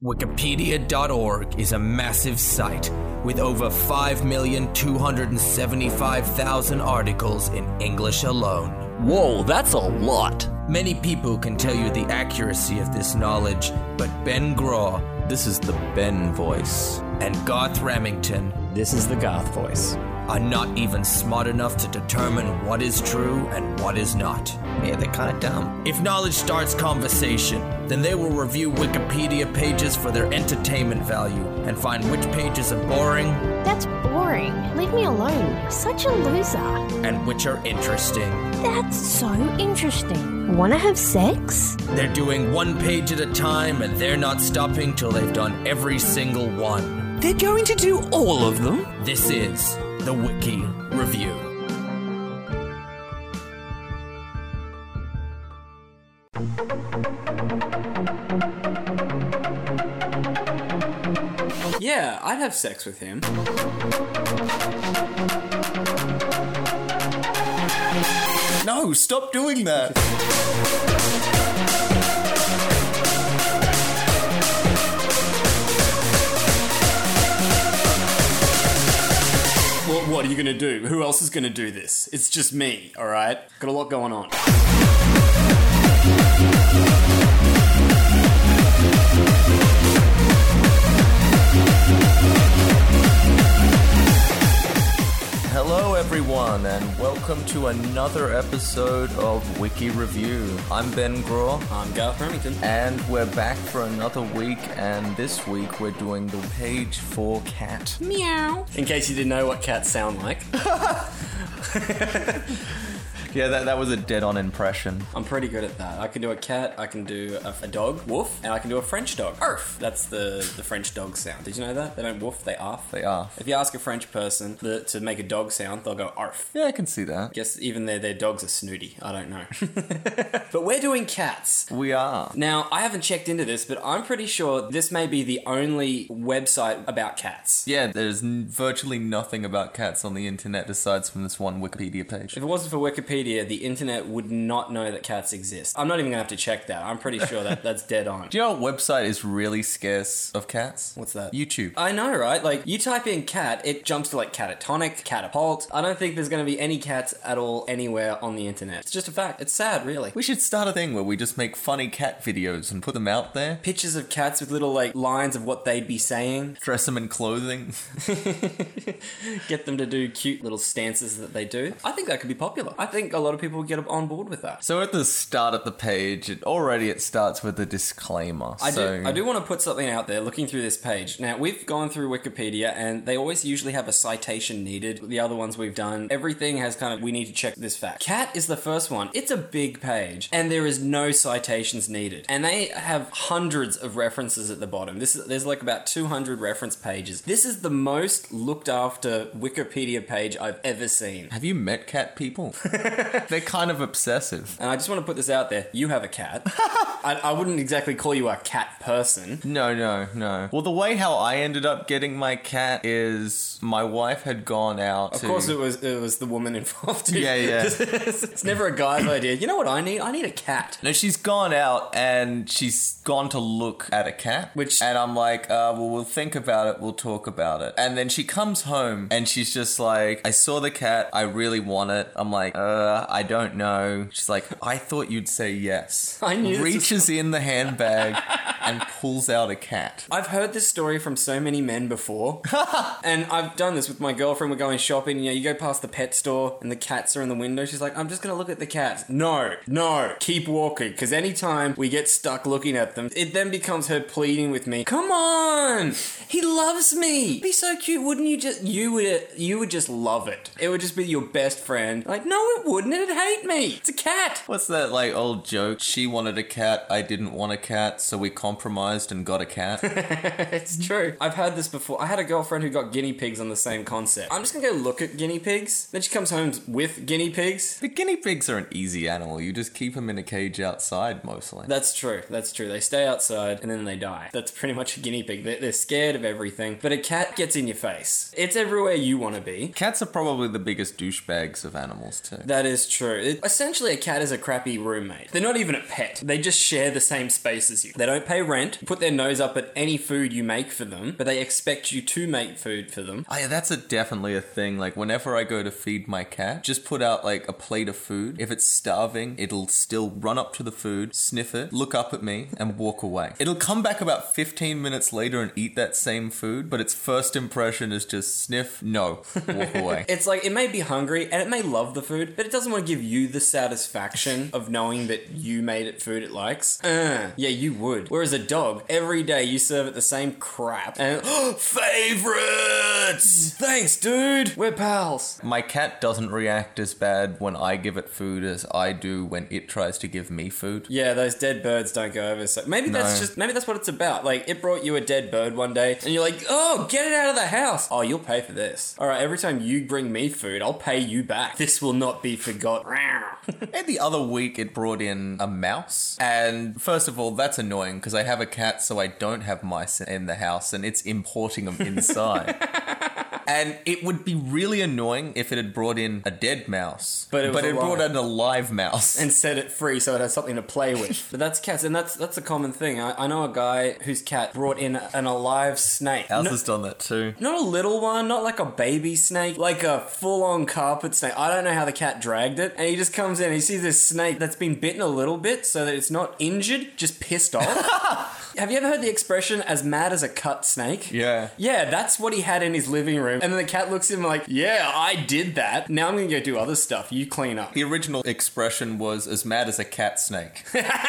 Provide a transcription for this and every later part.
Wikipedia.org is a massive site with over 5,275,000 articles in English alone. Whoa, that's a lot. Many people can tell you the accuracy of this knowledge, but Ben Graw, This is the Ben voice. and Garth Remington This is the Garth voice. are not even smart enough to determine what is true and what is not. Yeah, they're kind of dumb. If knowledge starts conversation, then they will review Wikipedia pages for their entertainment value and find which pages are boring That's boring. Leave me alone. Such a loser. and which are interesting. That's so interesting. Wanna have sex? They're doing one page at a time and they're not stopping till they've done every single one. They're going to do all of them? This is the Wiki Review. Yeah, I'd have sex with him. No, stop doing that. Well, what are you gonna do? Who else is gonna do this? It's just me, alright? Got a lot going on. Hello, everyone, and welcome to another episode of Wiki Review. I'm Ben Graw, I'm Garth Remington. and we're back for another week, and this week we're doing the page for cat. Meow. In case you didn't know what cats sound like, Yeah, that was a dead-on impression. I'm pretty good at that. I can do a cat, I can do a dog, woof, and I can do a French dog, arf. That's the French dog sound. Did you know that? They don't woof, they arf. They are. If you ask a French person to make a dog sound, they'll go arf. Yeah, I can see that. Guess even their dogs are snooty. I don't know. But we're doing cats. We are. Now, I haven't checked into this, but I'm pretty sure this may be the only website about cats. Yeah, there's virtually nothing about cats on the internet aside from this one Wikipedia page. If it wasn't for Wikipedia, the internet would not know that cats exist. I'm not even going to have to check that. I'm pretty sure that's dead on. Do you know what website is really scarce of cats? What's that? YouTube. I know, right? Like, you type in cat, it jumps to like Catatonic, Catapult. I don't think there's going to be any cats at all anywhere on the internet. It's just a fact. It's sad, really. We should start a thing where we just make funny cat videos and put them out there. Pictures of cats with little like lines of what they'd be saying. Dress them in clothing. Get them to do cute little stances that they do. I think that could be popular. I think a lot of people would get on board with that. So at the start of the page, it starts with a disclaimer. I do want to put something out there looking through this page. Now, we've gone through Wikipedia and they always usually have a citation needed. The other ones we've done, everything has kind of, we need to check this fact. Cat is the first one. It's a big page and there is no citations needed. And they have hundreds of references at the bottom. There's like about 200 reference pages. This is the most looked after Wikipedia page I've ever seen. Have you met cat people? They're kind of obsessive. And I just want to put this out there. You have a cat. I wouldn't exactly call you a cat person. No. Well, the way how I ended up getting my cat is my wife had gone out Of course it was the woman involved too. Yeah. It's never a guy's idea. You know what I need? I need a cat. No, she's gone out and she's gone to look at a cat. And I'm like, well, we'll think about it. We'll talk about it. And then she comes home and she's just like, I saw the cat. I really want it. I'm like, I don't know. She's like, I thought you'd say yes. I knew this Reaches in the handbag and pulls out a cat. I've heard this story from so many men before. And I've done this with my girlfriend. We're going shopping. You know, you go past the pet store and the cats are in the window. She's like, I'm just going to look at the cats. No. Keep walking. Because anytime we get stuck looking at them, it then becomes her pleading with me. Come on. He loves me. Be so cute. Wouldn't you just, you would just love it. It would just be your best friend. Like, no, it wouldn't. It'd hate me. It's a cat. What's that like old joke? She wanted a cat, I didn't want a cat, so we compromised and got a cat. It's true. I've heard this before. I had a girlfriend who got guinea pigs on the same concept. I'm just gonna go look at guinea pigs. Then she comes home with guinea pigs. The guinea pigs are an easy animal. You just keep them in a cage outside mostly. That's true. They stay outside and then they die. That's pretty much a guinea pig. They're scared of everything. But a cat gets in your face. It's everywhere you want to be. Cats are probably the biggest douchebags of animals too. That is true. Essentially, a cat is a crappy roommate. They're not even a pet. They just share the same space as you. They don't pay pay rent, put their nose up at any food you make for them, but they expect you to make food for them. Oh yeah, that's definitely a thing. Like whenever I go to feed my cat, just put out like a plate of food. If it's starving, it'll still run up to the food, sniff it, look up at me, and walk away. It'll come back about 15 minutes later and eat that same food, but its first impression is just sniff, no, walk away. It's like, it may be hungry and it may love the food, but it doesn't want to give you the satisfaction of knowing that you made it food it likes. Yeah, you would. Whereas a dog, every day you serve it the same crap and favorites! Thanks, dude! We're pals. My cat doesn't react as bad when I give it food as I do when it tries to give me food. Yeah, those dead birds don't go over. So maybe that's what it's about. Like, it brought you a dead bird one day and you're like, oh, get it out of the house. Oh, you'll pay for this. All right, every time you bring me food, I'll pay you back. This will not be forgotten. And the other week it brought in a mouse. And first of all, that's annoying because I have a cat, so I don't have mice in the house, and it's importing them inside. And it would be really annoying if it had brought in a dead mouse. But it brought in a live mouse. And set it free so it has something to play with. But that's cats, and that's a common thing. I know a guy whose cat brought in an alive snake. Ours has done that too. Not a little one, not like a baby snake, like a full-on carpet snake. I don't know how the cat dragged it. And he just comes in and he sees this snake that's been bitten a little bit so that it's not injured, just pissed off. Have you ever heard the expression, as mad as a cut snake? Yeah. Yeah, that's what he had in his living room. And then the cat looks at him like, yeah, I did that. Now I'm going to go do other stuff. You clean up. The original expression was as mad as a cat snake.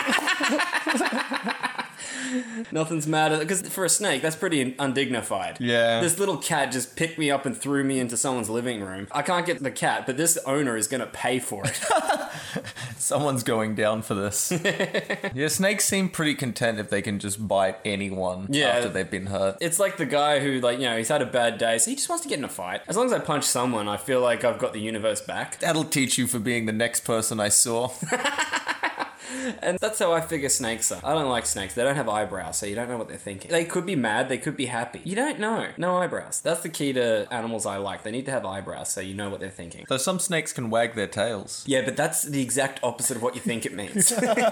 Nothing's matter, because for a snake, that's pretty undignified. Yeah. This little cat just picked me up and threw me into someone's living room. I can't get the cat, but this owner is going to pay for it. Someone's going down for this. Yeah, snakes seem pretty content if they can just bite anyone after they've been hurt. It's like the guy who, like, you know, he's had a bad day, so he just wants to get in a fight. As long as I punch someone, I feel like I've got the universe back. That'll teach you for being the next person I saw. And that's how I figure snakes are. I don't like snakes. They don't have eyebrows, so you don't know what they're thinking. They could be mad, they could be happy. You don't know. No eyebrows. That's the key to animals I like. They need to have eyebrows, so you know what they're thinking. So some snakes can wag their tails. Yeah, but that's the exact opposite of what you think it means.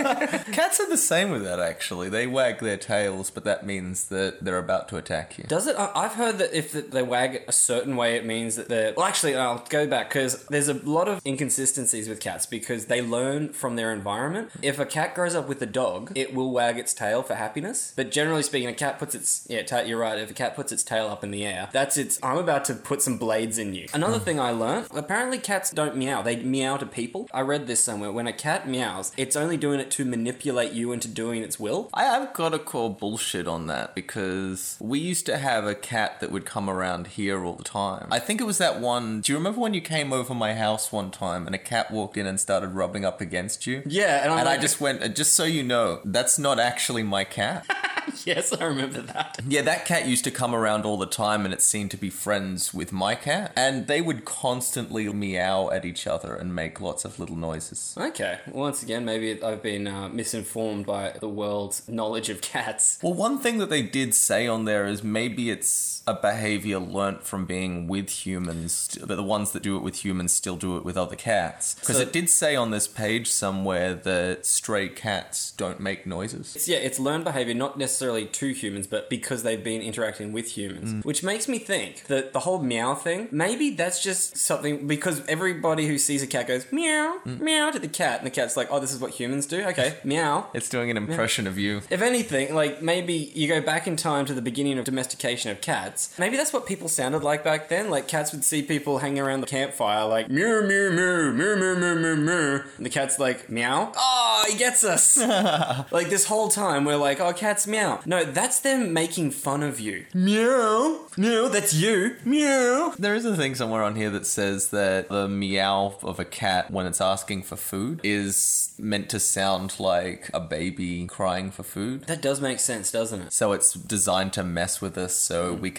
Cats are the same with that, actually. They wag their tails, but that means that they're about to attack you. Does it? I've heard that if they wag it a certain way, it means that they're... Well, actually, I'll go back, because there's a lot of inconsistencies with cats, because they learn from their environment. If a cat grows up with a dog, it will wag its tail for happiness. But generally speaking, a cat puts its... Yeah, you're right. If a cat puts its tail up in the air, that's its... I'm about to put some blades in you. Another thing I learned, apparently cats don't meow. They meow to people. I read this somewhere. When a cat meows, it's only doing it to manipulate you into doing its will. I've got to call bullshit on that, because we used to have a cat that would come around here all the time. I think it was that one... Do you remember when you came over my house one time and a cat walked in and started rubbing up against you? Yeah, and I just went, just so you know, that's not actually my cat. Yes, I remember that. Yeah, that cat used to come around all the time and it seemed to be friends with my cat. And they would constantly meow at each other and make lots of little noises. Okay. Once again, maybe I've been misinformed by the world's knowledge of cats. Well, one thing that they did say on there is maybe it's a behavior learnt from being with humans, but the ones that do it with humans still do it with other cats. Because it did say on this page somewhere that stray cats don't make noises. It's learned behavior, not necessarily to humans, but because they've been interacting with humans. Which makes me think that the whole meow thing, maybe that's just something, because everybody who sees a cat goes meow, meow to the cat, and the cat's like, oh, this is what humans do? Okay, meow. It's doing an impression of you. If anything, like, maybe you go back in time to the beginning of domestication of cats. Maybe that's what people sounded like back then. Like, cats would see people hanging around the campfire like, meow, meow, meow, meow, meow, meow, meow, meow. And the cat's like, meow? Oh, he gets us. Like, this whole time we're like, oh, cats meow. No, that's them making fun of you. Meow. Meow, that's you. Meow. There is a thing somewhere on here that says that the meow of a cat when it's asking for food is meant to sound like a baby crying for food. That does make sense, doesn't it? So it's designed to mess with us so we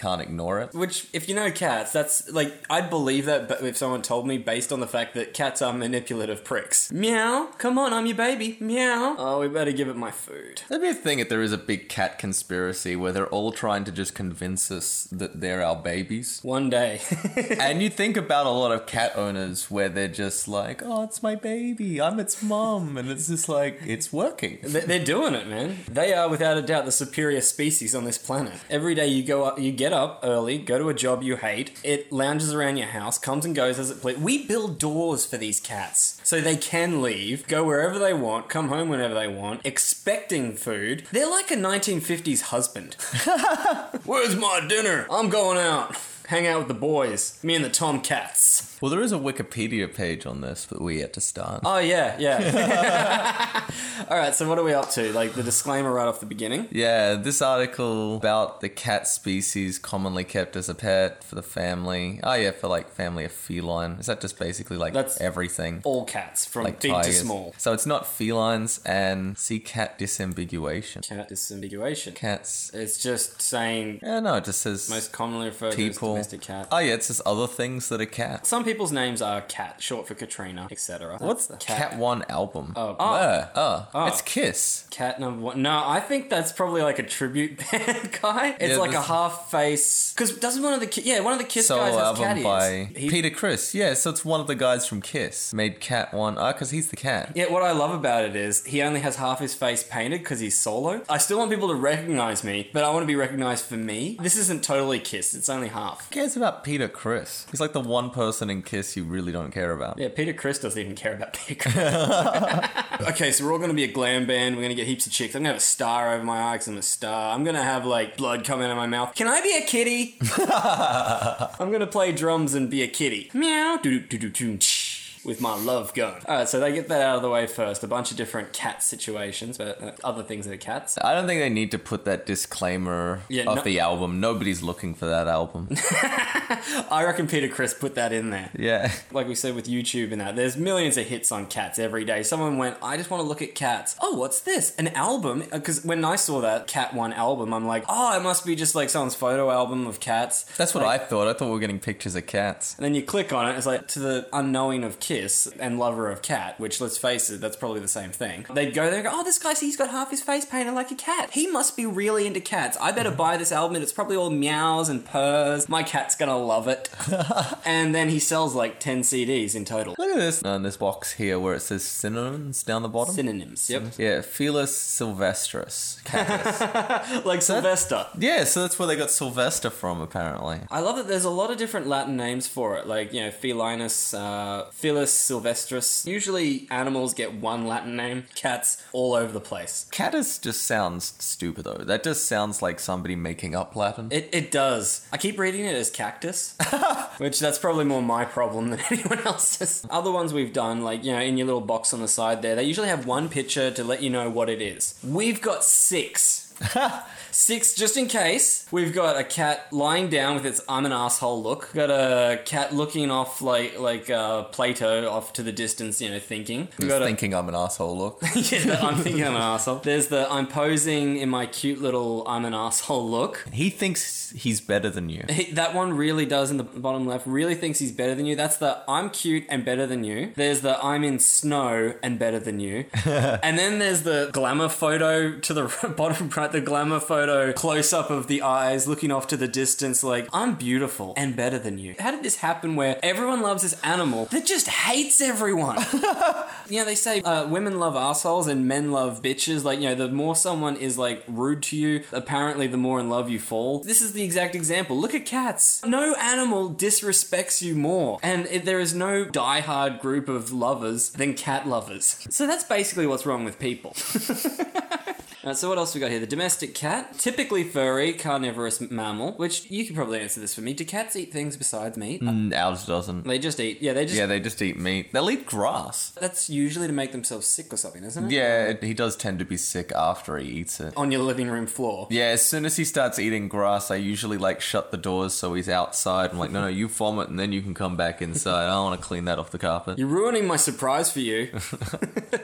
can't ignore it. Which, if you know cats, that's like, I'd believe that but if someone told me based on the fact that cats are manipulative pricks. Meow, come on, I'm your baby. Meow. Oh, we better give it my food. That'd be a thing if there is a big cat conspiracy where they're all trying to just convince us that they're our babies. One day. And you think about a lot of cat owners where they're just like, oh, it's my baby, I'm its mum, and it's just like, it's working. They're doing it, man. They are without a doubt the superior species on this planet. Every day you go up, you get up early, go to a job you hate, it lounges around your house, comes and goes as it pleases. We build doors for these cats so they can leave, go wherever they want, come home whenever they want, expecting food. They're like a 1950s husband. Where's my dinner? I'm going out. Hang out with the boys. Me and the Tomcats. Well, there is a Wikipedia page on this, but we yet to start. Oh, yeah. All right, so what are we up to? Like the disclaimer right off the beginning? Yeah, this article about the cat species commonly kept as a pet for the family. Oh, yeah, for like family of feline. Is that just basically like That's everything? All cats, from Like big tigers. to small. So it's not felines, and see cat disambiguation. Cat disambiguation. Cats. It's just saying Yeah, no, it just says most commonly referred to as people. domestic cat. Oh, yeah, it says other things that are cat. Some people's names are Cat, short for Katrina, etc. What's the Cat One album? Oh. Where? Oh. It's Kiss. Cat number one? No, I think that's probably like a tribute band guy. It's Yeah, like a this- half face. Because doesn't one of the one of the Kiss Solo guys has album cat by ears. Peter Criss. Yeah, so it's one of the guys from Kiss made Cat One. Because he's the cat. Yeah, what I love about it is he only has half his face painted because he's solo. I still want people to recognize me, but I want to be recognized for me. This isn't totally Kiss, it's only half. Who cares about Peter Criss? He's like the one person in Kiss you really don't care about. Yeah, Peter Criss doesn't even care about Peter Criss. Okay, so we're all going to be a glam band. We're going to get heaps of chicks. I'm going to have a star over my eye because I'm a star. I'm going to have, like, blood come out of my mouth. Can I be a kitty? I'm going to play drums and be a kitty. Meow. Do-do-do-do-do. With my love gun. Alright, so they get that out of the way first. A bunch of different cat situations, but other things that are cats. I don't think they need to put that disclaimer of the album. Nobody's looking for that album. I reckon Peter Criss put that in there. Yeah. Like we said with YouTube and that, there's millions of hits on cats every day. Someone went, I just want to look at cats. Oh, what's this? An album? Because when I saw that Cat One album, I'm like, oh, it must be just like someone's photo album of cats. That's what I thought. I thought we were getting pictures of cats. And then you click on it, it's like, to the unknowing of Kiss and lover of cat, which, let's face it, that's probably the same thing. They'd go there and go, oh, this guy, he's got half his face painted like a cat. He must be really into cats. I better buy this album, and it's probably all meows and purrs. My cat's gonna love it. And then he sells like 10 CDs in total. Look at this. In this box here where it says synonyms down the bottom. Synonyms, yep. Yeah, Felis sylvestris. Catus. Like Sylvester. Yeah, so that's where they got Sylvester from, apparently. I love that there's a lot of different Latin names for it, like, Felinus, Felis sylvestris. Usually animals get one Latin name. Cats all over the place. Catus just sounds stupid, though. That just sounds like somebody making up Latin. It does. I keep reading it as cactus, which that's probably more my problem than anyone else's. Other ones we've done, like, in your little box on the side there, they usually have one picture to let you know what it is. We've got 6. 6, just in case. We've got a cat lying down with its I'm an asshole look. We've got a cat looking off like Plato off to the distance, thinking. We've got thinking I'm an asshole look. Yeah, I'm thinking I'm an asshole. There's the I'm posing in my cute little I'm an asshole look. He thinks he's better than you. That one really does in the bottom left, really thinks he's better than you. That's the I'm cute and better than you. There's the I'm in snow and better than you. And then there's the glamour photo to the bottom right, the glamour photo close up of the eyes looking off to the distance like I'm beautiful and better than you. How did this happen where everyone loves this animal that just hates everyone? They say women love assholes and men love bitches. Like, the more someone is like rude to you, apparently the more in love you fall. This is the exact example. Look at cats. No animal disrespects you more. And there is no diehard group of lovers than cat lovers. So that's basically what's wrong with people. So what else we got here? The domestic cat, typically furry, carnivorous mammal, which you could probably answer this for me. Do cats eat things besides meat? Ours doesn't. They just eat, they just eat meat. They'll eat grass. That's usually to make themselves sick or something, isn't it? Yeah, he does tend to be sick after he eats it. On your living room floor. Yeah, as soon as he starts eating grass, I usually shut the doors so he's outside. I'm like, no, you vomit and then you can come back inside. I don't want to clean that off the carpet. You're ruining my surprise for you.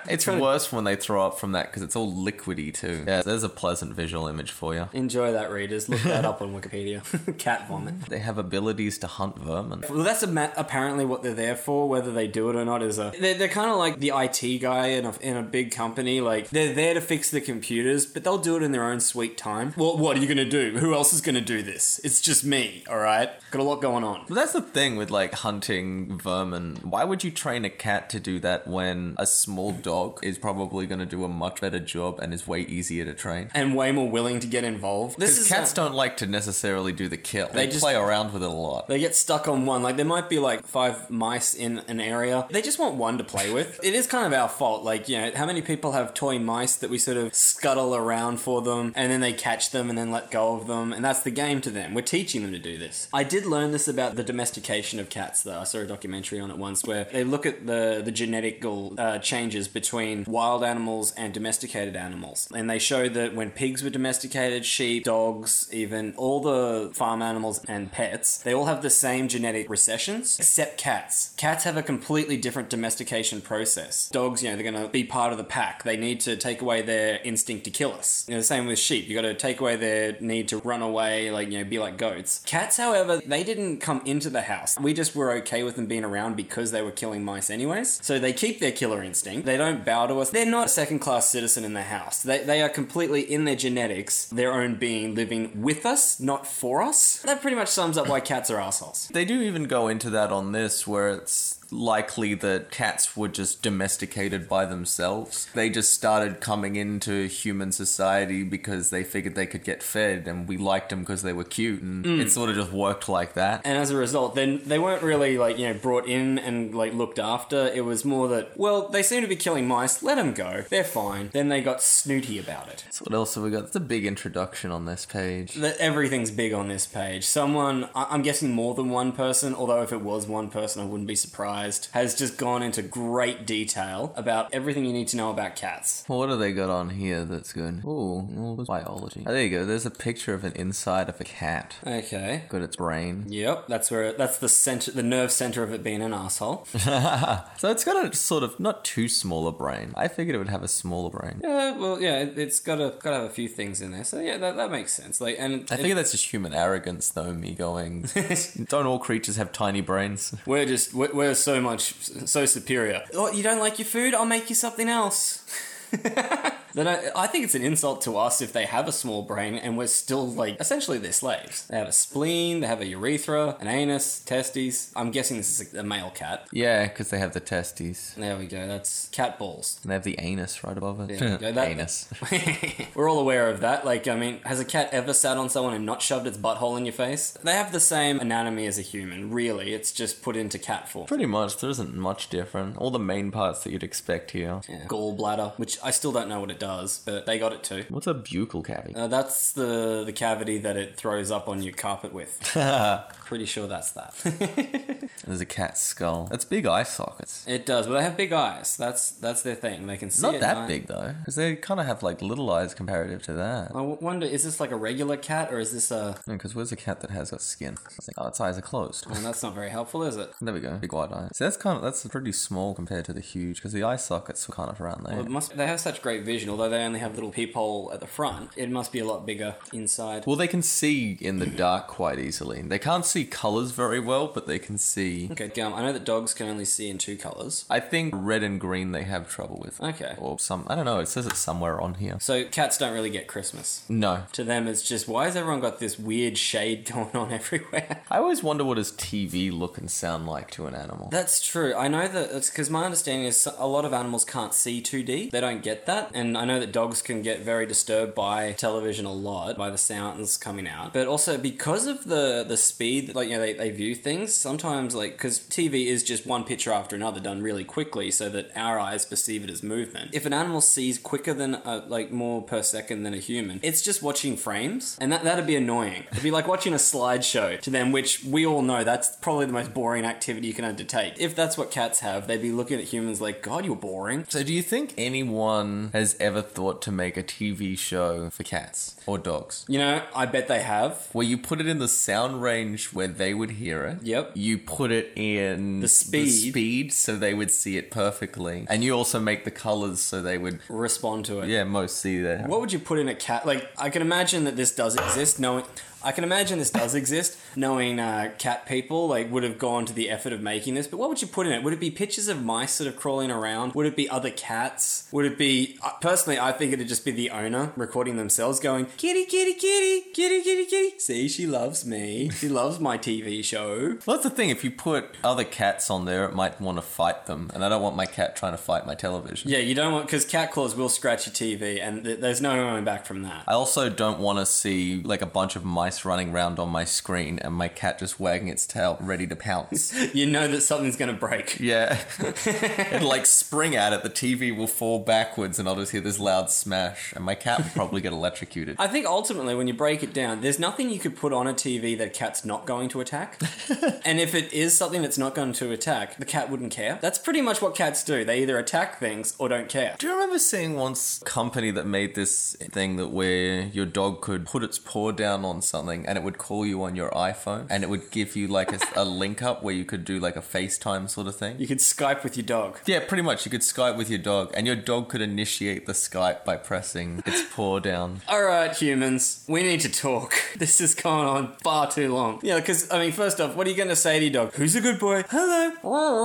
It's worse when they throw up from that because it's all liquidy too. Yeah, there's a pleasant visual image for you. Enjoy that, readers. Look that up on Wikipedia. Cat vomit. They have abilities to hunt vermin. Well, that's apparently what they're there for. Whether they do it or not is they're kind of like the IT guy in a big company. Like, they're there to fix the computers, but they'll do it in their own sweet time. Well, what are you going to do? Who else is going to do this? It's just me, all right? Got a lot going on. But that's the thing with like hunting vermin. Why would you train a cat to do that when a small dog is probably going to do a much better job and is way easier to train? And way more willing to get involved. Because cats don't like to necessarily do the kill. They just play around with it a lot. They get stuck on one. Like, there might be like 5 mice in an area. They just want one to play with. It is kind of our fault. Like, you know, how many people have toy mice that we sort of scuttle around for them and then they catch them and then let go of them, and that's the game to them. We're teaching them to do this. I did learn this about the domestication of cats, though. I saw a documentary on it once where they look at the genetical changes between wild animals and domesticated animals. And they show that when pigs were domesticated, sheep, dogs, even all the farm animals and pets, they all have the same genetic recessions, except cats. Cats have a completely different domestication process. Dogs, you know, they're going to be part of the pack. They need to take away their instinct to kill us. You know, the same with sheep. You got to take away their need to run away, like, you know, be like goats. Cats, however, they didn't come into the house. We just were okay with them being around because they were killing mice anyways. So they keep their killer instinct. They don't bow to us. They're not a second-class citizen in the house. They are completely in their genetics, their own being, living with us, not for us. That pretty much sums up why cats are assholes. They do even go into that on this, where it's likely that cats were just domesticated by themselves. They just started coming into human society because they figured they could get fed, and we liked them because they were cute, and it sort of just worked like that. And as a result, then they weren't really, like, you know, brought in and, like, looked after. It was more that, well, they seem to be killing mice, let them go. They're fine. Then they got snooty about it. So what else have we got? It's a big introduction on this page. Everything's big on this page. Someone, I'm guessing more than one person, although if it was one person, I wouldn't be surprised, has just gone into great detail about everything you need to know about cats. Well, what have they got on here that's good? Ooh, biology. Oh, there you go. There's a picture of an inside of a cat. Okay. Got its brain. Yep, that's the center, the nerve center of it being an asshole. So it's got a sort of not too small a brain. I figured it would have a smaller brain. Yeah, well, yeah, it's got to have a few things in there. So yeah, that makes sense. Like, and I think that's just human arrogance, though. Me going, don't all creatures have tiny brains? We're so superior. Oh, you don't like your food? I'll make you something else. I think it's an insult to us if they have a small brain and we're still, like, essentially their slaves. They have a spleen, they have a urethra, an anus, testes. I'm guessing this is a male cat. Yeah, because they have the testes. There we go. That's cat balls. And they have the anus right above it. There we go. Anus. We're all aware of that. Like, I mean, has a cat ever sat on someone and not shoved its butthole in your face? They have the same anatomy as a human, really. It's just put into cat form. Pretty much. There isn't much different. All the main parts that you'd expect here. Yeah. Gallbladder, which I still don't know what it does, but they got it too. What's a buccal cavity? That's the cavity that it throws up on your carpet with. Pretty sure that's that. There's a cat's skull. That's big eye sockets. It does, but they have big eyes. That's their thing. They can see Not it that big, though, because they kind of have, like, little eyes comparative to that. I wonder, is this like a regular cat, or is this a... Because where's a cat that has got skin? Oh, its eyes are closed. Well, that's not very helpful, is it? There we go. Big wide eyes. So that's pretty small compared to the huge, because the eye sockets are kind of around there. Well, they have such great vision, although they only have a little peephole at the front. It must be a lot bigger inside. Well, they can see in the dark quite easily. They can't see colours very well, but they can see... Okay, I know that dogs can only see in 2 colours. I think red and green they have trouble with. Okay. Or I don't know, it says it somewhere on here. So cats don't really get Christmas. No. To them, it's just, why has everyone got this weird shade going on everywhere? I always wonder what does TV look and sound like to an animal. That's true. I know that it's because my understanding is a lot of animals can't see 2D. They don't get that. And I know that dogs can get very disturbed by television a lot, by the sounds coming out. But also because of the speed, like, you know, they view things, sometimes, like, because TV is just one picture after another done really quickly so that our eyes perceive it as movement. If an animal sees quicker than, like, more per second than a human, it's just watching frames. And that'd be annoying. It'd be like watching a slideshow to them, which we all know that's probably the most boring activity you can undertake. If that's what cats have, they'd be looking at humans like, God, you're boring. So do you think anyone has ever ever thought to make a TV show for cats or dogs? You know, I bet they have. Where you put it in the sound range where they would hear it. Yep. You put it in The speed. so they would see it perfectly. And you also make the colors so they would, Respond to it. most see that. What would you put in a cat? Like, I can imagine that this does exist, knowing cat people like would have gone to the effort of making this, but what would you put in it? Would it be pictures of mice sort of crawling around? Would it be other cats? Would it be... personally, I think it'd just be the owner recording themselves going, kitty, kitty, kitty, kitty, kitty, kitty. See, she loves me. She loves my TV show. Well, that's the thing. If you put other cats on there, it might want to fight them. And I don't want my cat trying to fight my television. Yeah, you don't want... because cat claws will scratch your TV, and there's no going back from that. I also don't want to see like a bunch of mice running around on my screen and my cat just wagging its tail ready to pounce. You know that something's going to break. Yeah. It'll like spring at it, the TV will fall backwards and I'll just hear this loud smash and my cat will probably get electrocuted. I think ultimately when you break it down, there's nothing you could put on a TV that a cat's not going to attack. And if it is something that's not going to attack, the cat wouldn't care. That's pretty much what cats do. They either attack things or don't care. Do you remember seeing once a company that made this thing that where your dog could put its paw down on something and it would call you on your iPhone and it would give you like a link up where you could do like a FaceTime sort of thing? You could Skype with your dog. Yeah, pretty much. You could Skype with your dog and your dog could initiate the Skype by pressing its paw down. All right, humans, we need to talk. This has gone on far too long. Yeah, because, I mean, first off, what are you going to say to your dog? Who's a good boy? Hello.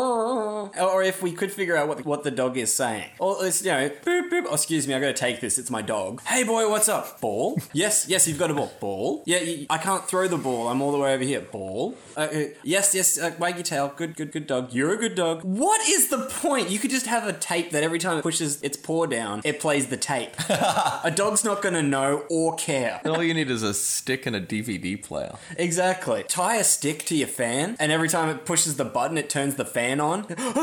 Or if we could figure out what the dog is saying. Or it's, you know, boop, boop. Oh, excuse me, I got to take this. It's my dog. Hey, boy, what's up? Ball? Yes, you've got a ball. Ball? Yeah, I can't throw the ball. I'm all the way over here. Ball? Yes, wag your tail. Good dog. You're a good dog. What is the point? You could just have a tape that every time it pushes its paw down, it plays the tape. A dog's not going to know or care. All you need is a stick and a DVD player. Exactly. Tie a stick to your fan, and every time it pushes the button, it turns the fan on.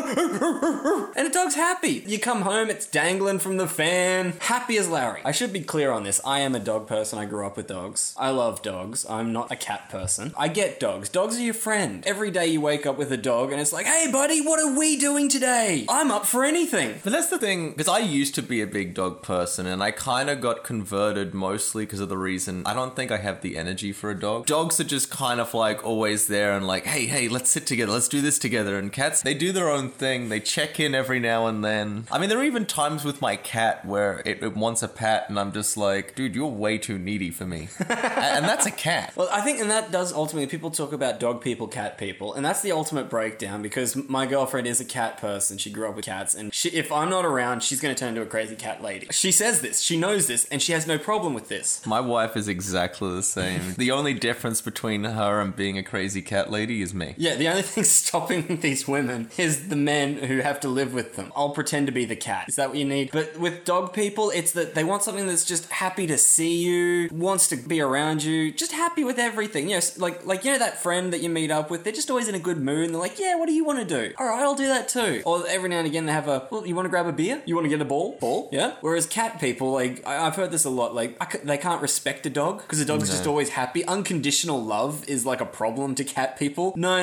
And the dog's happy. You come home, it's dangling from the fan. Happy as Larry. I should be clear on this. I am a dog person. I grew up with dogs. I love dogs. I'm not a cat person. I get dogs. Dogs are your friend. Every day you wake up with a dog, and it's like, hey, buddy, what are we doing today? I'm up for anything. But that's the thing, because I used to be a big dog person, and I kind of got converted mostly because of the reason I don't think I have the energy for a dog. Dogs are just kind of like always there and like, hey, let's sit together, let's do this together. And cats, they do their own thing. They check in every now and then. I mean, there are even times with my cat where it wants a pat, and I'm just like, dude, you're way too needy for me. And that's a cat. Well, I think, and that does ultimately, people talk about dog people, cat people, and that's the ultimate breakdown because my girlfriend is a cat person. She grew up with cats, and if I'm not around, she's going to turn into a crazy cat lady. She says this, she knows this, and she has no problem with this. My wife is exactly the same. The only difference between her and being a crazy cat lady is me. Yeah, the only thing stopping these women is the men who have to live with them. I'll pretend to be the cat. Is that what you need? But with dog people, it's that they want something that's just happy to see you, wants to be around you, just happy with everything. You know, like you know that friend that you meet up with, they're just always in a good mood, and they're like, yeah, what do you want to do? All right, I'll do that too. Or every now and again they have well, you want to grab a beer? You want to get a ball? Ball? Yeah? Whereas cat people, like, I've heard this a lot, like, they can't respect a dog because a dog's just always happy. Unconditional love is like a problem to cat people. No.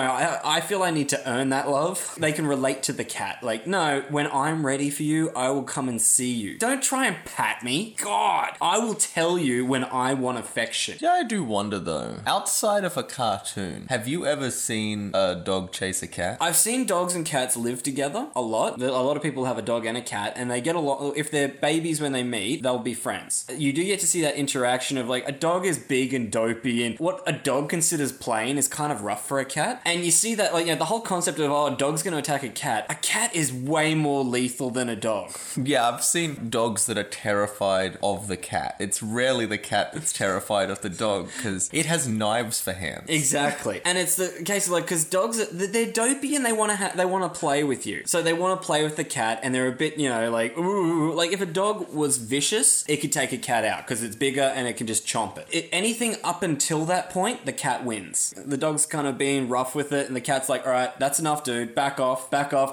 I feel I need to earn that love. They can relate to the cat. Like, no, when I'm ready for you, I will come and see you. Don't try and pat me. God, I will tell you when I want affection. Yeah, I do wonder though, outside of a cartoon, have you ever seen a dog chase a cat? I've seen dogs and cats live together a lot. A lot of people have a dog and a cat, and they get along. If they're babies when they meet, they'll be friends. You do get to see that interaction of like a dog is big and dopey, and what a dog considers plain is kind of rough for a cat. And you see that, like, you know, the whole concept of, oh, a dog's going to attack a cat is way more lethal than a dog. Yeah, I've seen dogs that are terrified of the cat. It's rarely the cat that's terrified of the dog because it has knives for hands. Exactly. And it's the case of like, because dogs, they're dopey and they want to play with you. So they want to play with the cat, and they're a bit, you know, like, ooh, like if a dog was vicious, it could take a cat out because it's bigger and it can just chomp it. anything up until that point, the cat wins. The dog's kind of being rough with it, and the cat's like, all right, that's enough, dude. Back off.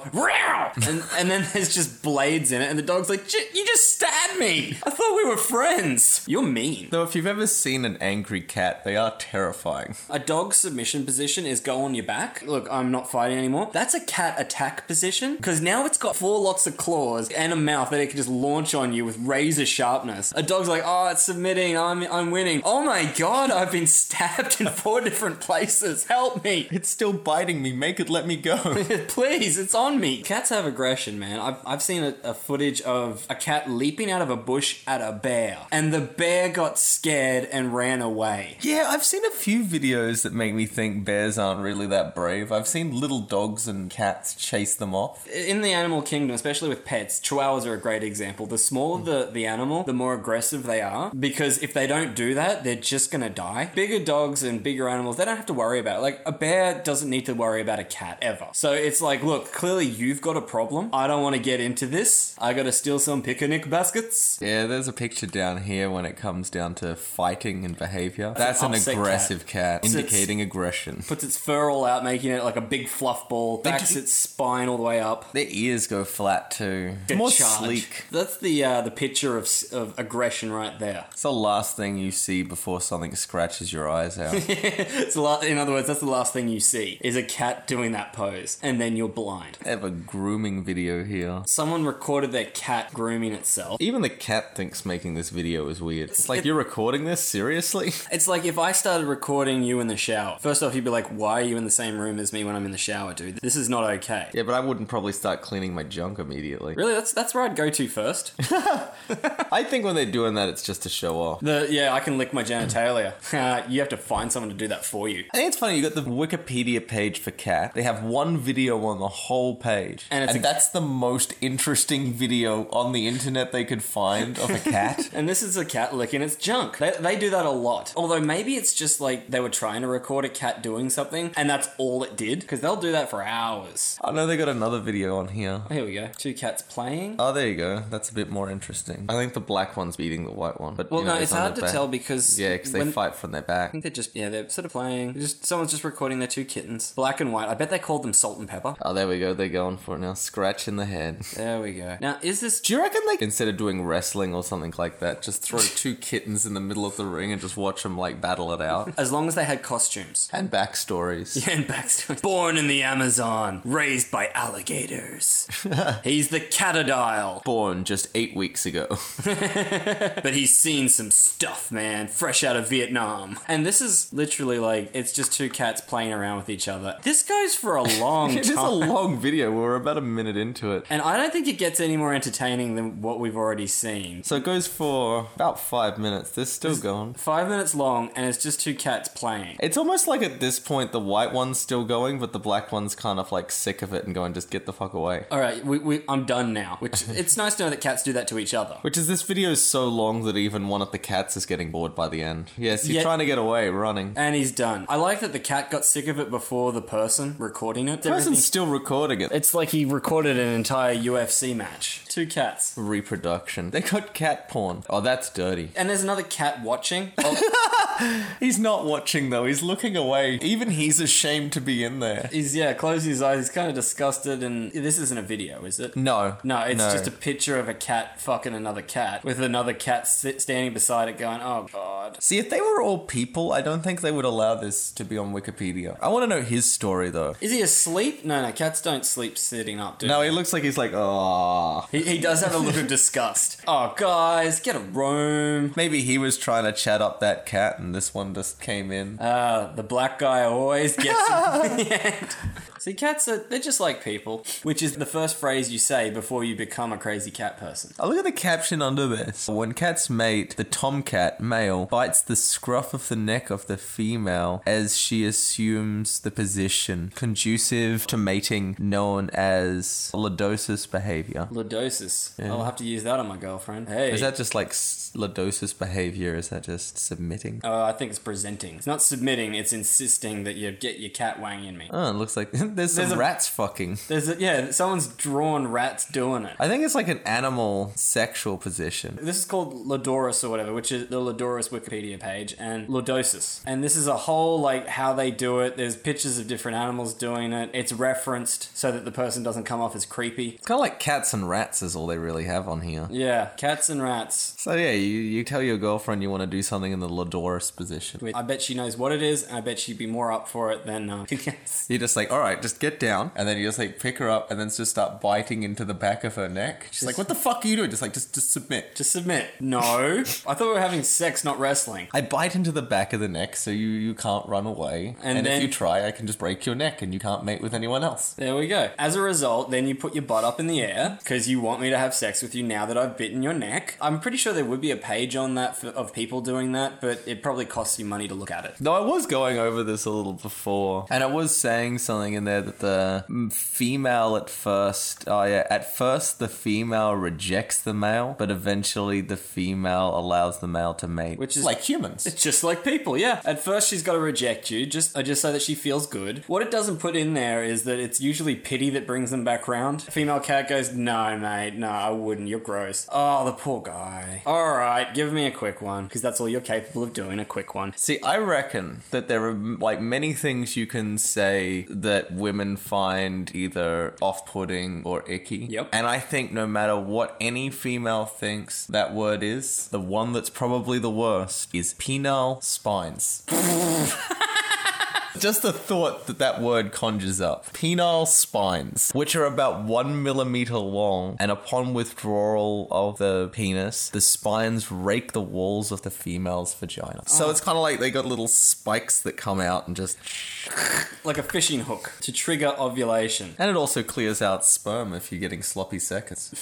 And then there's just blades in it, and the dog's like, you just stabbed me. I thought we were friends. You're mean. Though if you've ever seen an angry cat, they are terrifying. A dog's submission position is go on your back. Look, I'm not fighting anymore. That's a cat attack position, because now it's got 4 lots of claws and a mouth that it can just launch on you with razor sharpness. A dog's like, oh, it's submitting. I'm winning. Oh my god, I've been stabbed in 4 different places. Help me. It's still biting me. Make it let me go. Please, it's on me. Cats have aggression, man. I've seen a footage of a cat leaping out of a bush at a bear, and the bear got scared and ran away. Yeah, I've seen a few videos that make me think bears aren't really that brave. I've seen little dogs and cats chase them off. In the animal kingdom, especially with pets, chihuahuas are a great example. The smaller the animal, the more aggressive they are, because if they don't do that, they're just gonna die. Bigger dogs and bigger animals, they don't have to worry about it. Like, a bear doesn't need to worry about a cat ever. So it's like, look, clearly you've got a problem. I don't want to get into this. I gotta steal some picnic baskets. Yeah, there's a picture down here when it comes down to fighting and behavior. That's an upset aggressive cat, indicating aggression. Puts its fur all out, making it like a big fluff ball. Backs its spine all the way up. Their ears go flat too. Good More charge. sleek. That's the picture of aggression right there. It's the last thing you see before something scratches your eyes out. In other words, that's the last thing you see, is a cat doing that pose, and then you're blind. They have a grooming video here. Someone recorded their cat grooming itself. Even the cat thinks making this video is weird. It's like, you're recording this? Seriously? It's like if I started recording you in the shower. First off, you'd be like, why are you in the same room as me when I'm in the shower, dude? This is not okay. Yeah, but I wouldn't probably start cleaning my junk immediately. Really? That's where I'd go to first. I think when they're doing that, it's just to show off. I can lick my genitalia. You have to find someone to do that for you. I think it's funny, you got the Wikipedia page for cat. They have one video on the whole page. And that's the most interesting video on the internet they could find of a cat. And this is a cat licking its junk. They do that a lot. Although maybe it's just like they were trying to record a cat doing something, and that's all it did, because they'll do that for hours. I know they got another video on here. Oh, here we go. 2 cats playing. Oh, there you go. That's a bit more interesting. I think the black one's beating the white one. But, Well, no, it's hard to tell because... Yeah, because they fight from their back. I think they're sort of playing. Someone's just recording their 2 kittens. Black and white. I bet they called them Salt and Pepper. Oh, there we go. They're going for it now. Scratch in the head. There we go. Now, is this... Do you reckon they, instead of doing wrestling or something like that, just throw 2 kittens in the middle of the ring and just watch them, like, battle it out? As long as they had costumes. And backstories. Yeah, and backstories. Born in the Amazon. Raised by alligators. He's the catadile. Born just 8 weeks ago. But he's seen some stuff, man. Fresh out of Vietnam. And this is literally like, it's just 2 cats playing around with each other. This goes for a long time. It is a long video. We're about a minute into it. And I don't think it gets any more entertaining than what we've already seen. So it goes for about 5 minutes. This is still going. 5 minutes long, and it's just 2 cats playing. It's almost like at this point the white one's still going, but the black one's kind of like sick of it and going, just get the fuck away. All right, I'm done now. Which it's nice to know that cats do that to each other. Which is, this video is so long that even one of the cats is getting bored by the end. Yes, he's trying to get away, running. And he's done. I like that the cat got sick of it before the person recording it. The person's still recording it. It's like he recorded an entire UFC match. 2 cats. Reproduction. They got cat porn. Oh, that's dirty. And there's another cat watching. Oh. He's not watching though. He's looking away. Even he's ashamed to be in there. He's closing his eyes. He's kind of disgusted, and this isn't a video, is it? No. No, it's just a picture of a cat fucking another cat with another cat standing beside it going, oh god. See, if they were all people, I don't think they would allow this to be on Wikipedia. I want to know his story though. Is he asleep? No, cats don't sleep sitting up, do No, they? he looks like he's like, oh. He does have a look of disgust. Oh, guys, get a room. Maybe he was trying to chat up that cat and this one just came in. The black guy always gets it. See, cats they're just like people, which is the first phrase you say before you become a crazy cat person. Oh, look at the caption under this. When cats mate, the tomcat, male, bites the scruff of the neck of the female as she assumes the position conducive to mating, known as lodosis behavior. Lodosis. Yeah. I'll have to use that on my girlfriend. Hey. Is that just like lodosis behavior? Is that just submitting? I think it's presenting. It's not submitting, it's insisting that you get your cat wanging me. Oh, it looks like There's some rats fucking. Someone's drawn rats doing it. I think it's like an animal sexual position. This is called Lodorus or whatever, which is the Lodorus Wikipedia page, and Lordosis. And this is a whole, like, how they do it. There's pictures of different animals doing it. It's referenced so that the person doesn't come off as creepy. It's kind of like cats and rats is all they really have on here. Yeah, cats and rats. So yeah, you tell your girlfriend you want to do something in the Lodorus position. I bet she knows what it is, and I bet she'd be more up for it than You're just like, all right, just get down, and then you just like pick her up, and then just start biting into the back of her neck. She's like, what the fuck are you doing? Just submit. Just submit. No. I thought we were having sex, not wrestling. I bite into the back of the neck so you can't run away. And if you try, I can just break your neck and you can't mate with anyone else. There we go. As a result, then you put your butt up in the air because you want me to have sex with you now that I've bitten your neck. I'm pretty sure there would be a page on that of people doing that, but it probably costs you money to look at it. No, I was going over this a little before, and I was saying something in there that the female at first the female rejects the male, but eventually the female allows the male to mate. Which is like humans. It's just like people, yeah. At first she's got to reject you, just so that she feels good. What it doesn't put in there is that it's usually pity that brings them back round. Female cat goes, no, mate, no, I wouldn't, you're gross. Oh, the poor guy. Alright, give me a quick one, because that's all you're capable of doing, a quick one. See, I reckon that there are like many things you can say that women find either off-putting or icky. Yep. And I think no matter what any female thinks that word is, the one that's probably the worst is penile spines. Just the thought that word conjures up. Penile spines, which are about 1 millimeter long, and upon withdrawal of the penis, the spines rake the walls of the female's vagina. So it's kind of like they got little spikes that come out and just... like a fishing hook to trigger ovulation. And it also clears out sperm if you're getting sloppy seconds.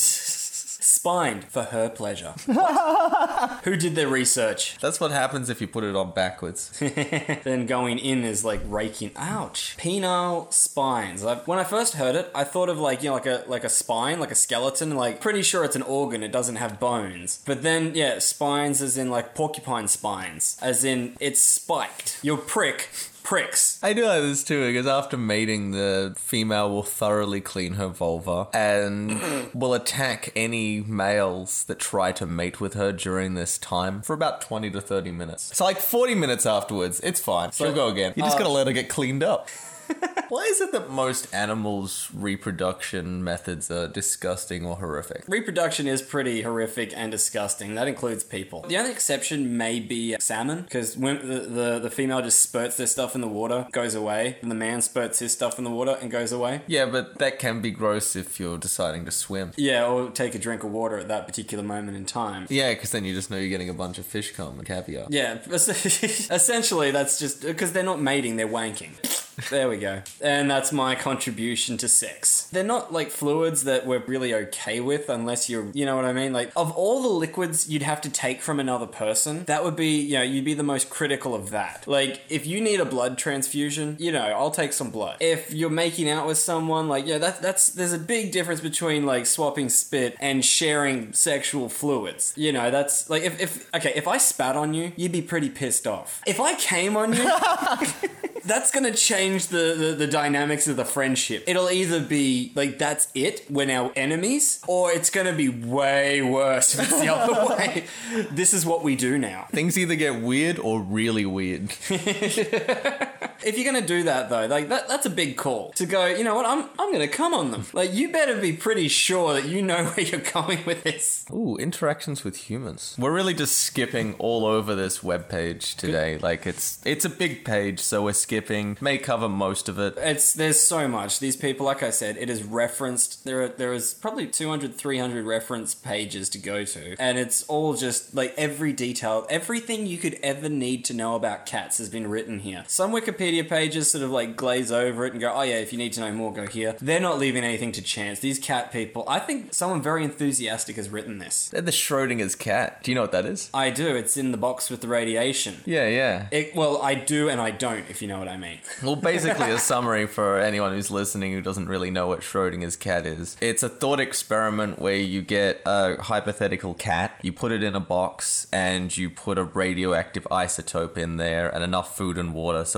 Spined for her pleasure. Who did their research? That's what happens if you put it on backwards. Then going in is like raking. Ouch. Penile spines. When I first heard it, I thought of like a spine, like a skeleton. Like pretty sure it's an organ. It doesn't have bones. But then spines as in like porcupine spines, as in it's spiked. Your pricks. I do like this too, because after mating, the female will thoroughly clean her vulva and will attack any males that try to mate with her during this time for about 20 to 30 minutes. So like 40 minutes afterwards, it's fine. She'll go again. You just gotta let her get cleaned up. Why is it that most animals' reproduction methods are disgusting or horrific? Reproduction is pretty horrific and disgusting. That includes people. The only exception may be salmon, because when the female just spurts their stuff in the water, goes away, and the man spurts his stuff in the water and goes away. Yeah, but that can be gross if you're deciding to swim. Yeah, or take a drink of water at that particular moment in time. Yeah, because then you just know you're getting a bunch of fish cum and caviar. Yeah, essentially that's just because they're not mating, they're wanking. There we go. And that's my contribution to sex. They're not like fluids that we're really okay with unless you know what I mean? Like, of all the liquids you'd have to take from another person, that would be, you'd be the most critical of that. Like, if you need a blood transfusion, I'll take some blood. If you're making out with someone, like, there's a big difference between like swapping spit and sharing sexual fluids. That's like, if I spat on you, you'd be pretty pissed off. If I came on you... That's going to change the dynamics of the friendship. It'll either be like, that's it, we're now enemies, or it's going to be way worse if it's the other way. This is what we do now. Things either get weird or really weird. If you're going to do that, though, like that's a big call. To go, you know what, I'm going to come on them. Like, you better be pretty sure that you know where you're going with this. Ooh, interactions with humans. We're really just skipping all over this webpage today. Like, it's a big page, so we're skipping. May cover most of it. There's so much. These people, like I said, it is referenced. There is probably 200, 300 reference pages to go to. And it's all just, like, every detail, everything you could ever need to know about cats has been written here. Some Wikipedia pages sort of like glaze over it and go, oh yeah, if you need to know more, go here. They're not leaving anything to chance. These cat people, I think someone very enthusiastic has written this. They're the Schrodinger's cat. Do you know what that is? I do. It's in the box with the radiation. Yeah. Well, I do and I don't, if you know what I mean. Well, basically a summary for anyone who's listening who doesn't really know what Schrodinger's cat is. It's a thought experiment where you get a hypothetical cat, you put it in a box, and you put a radioactive isotope in there and enough food and water so it can survive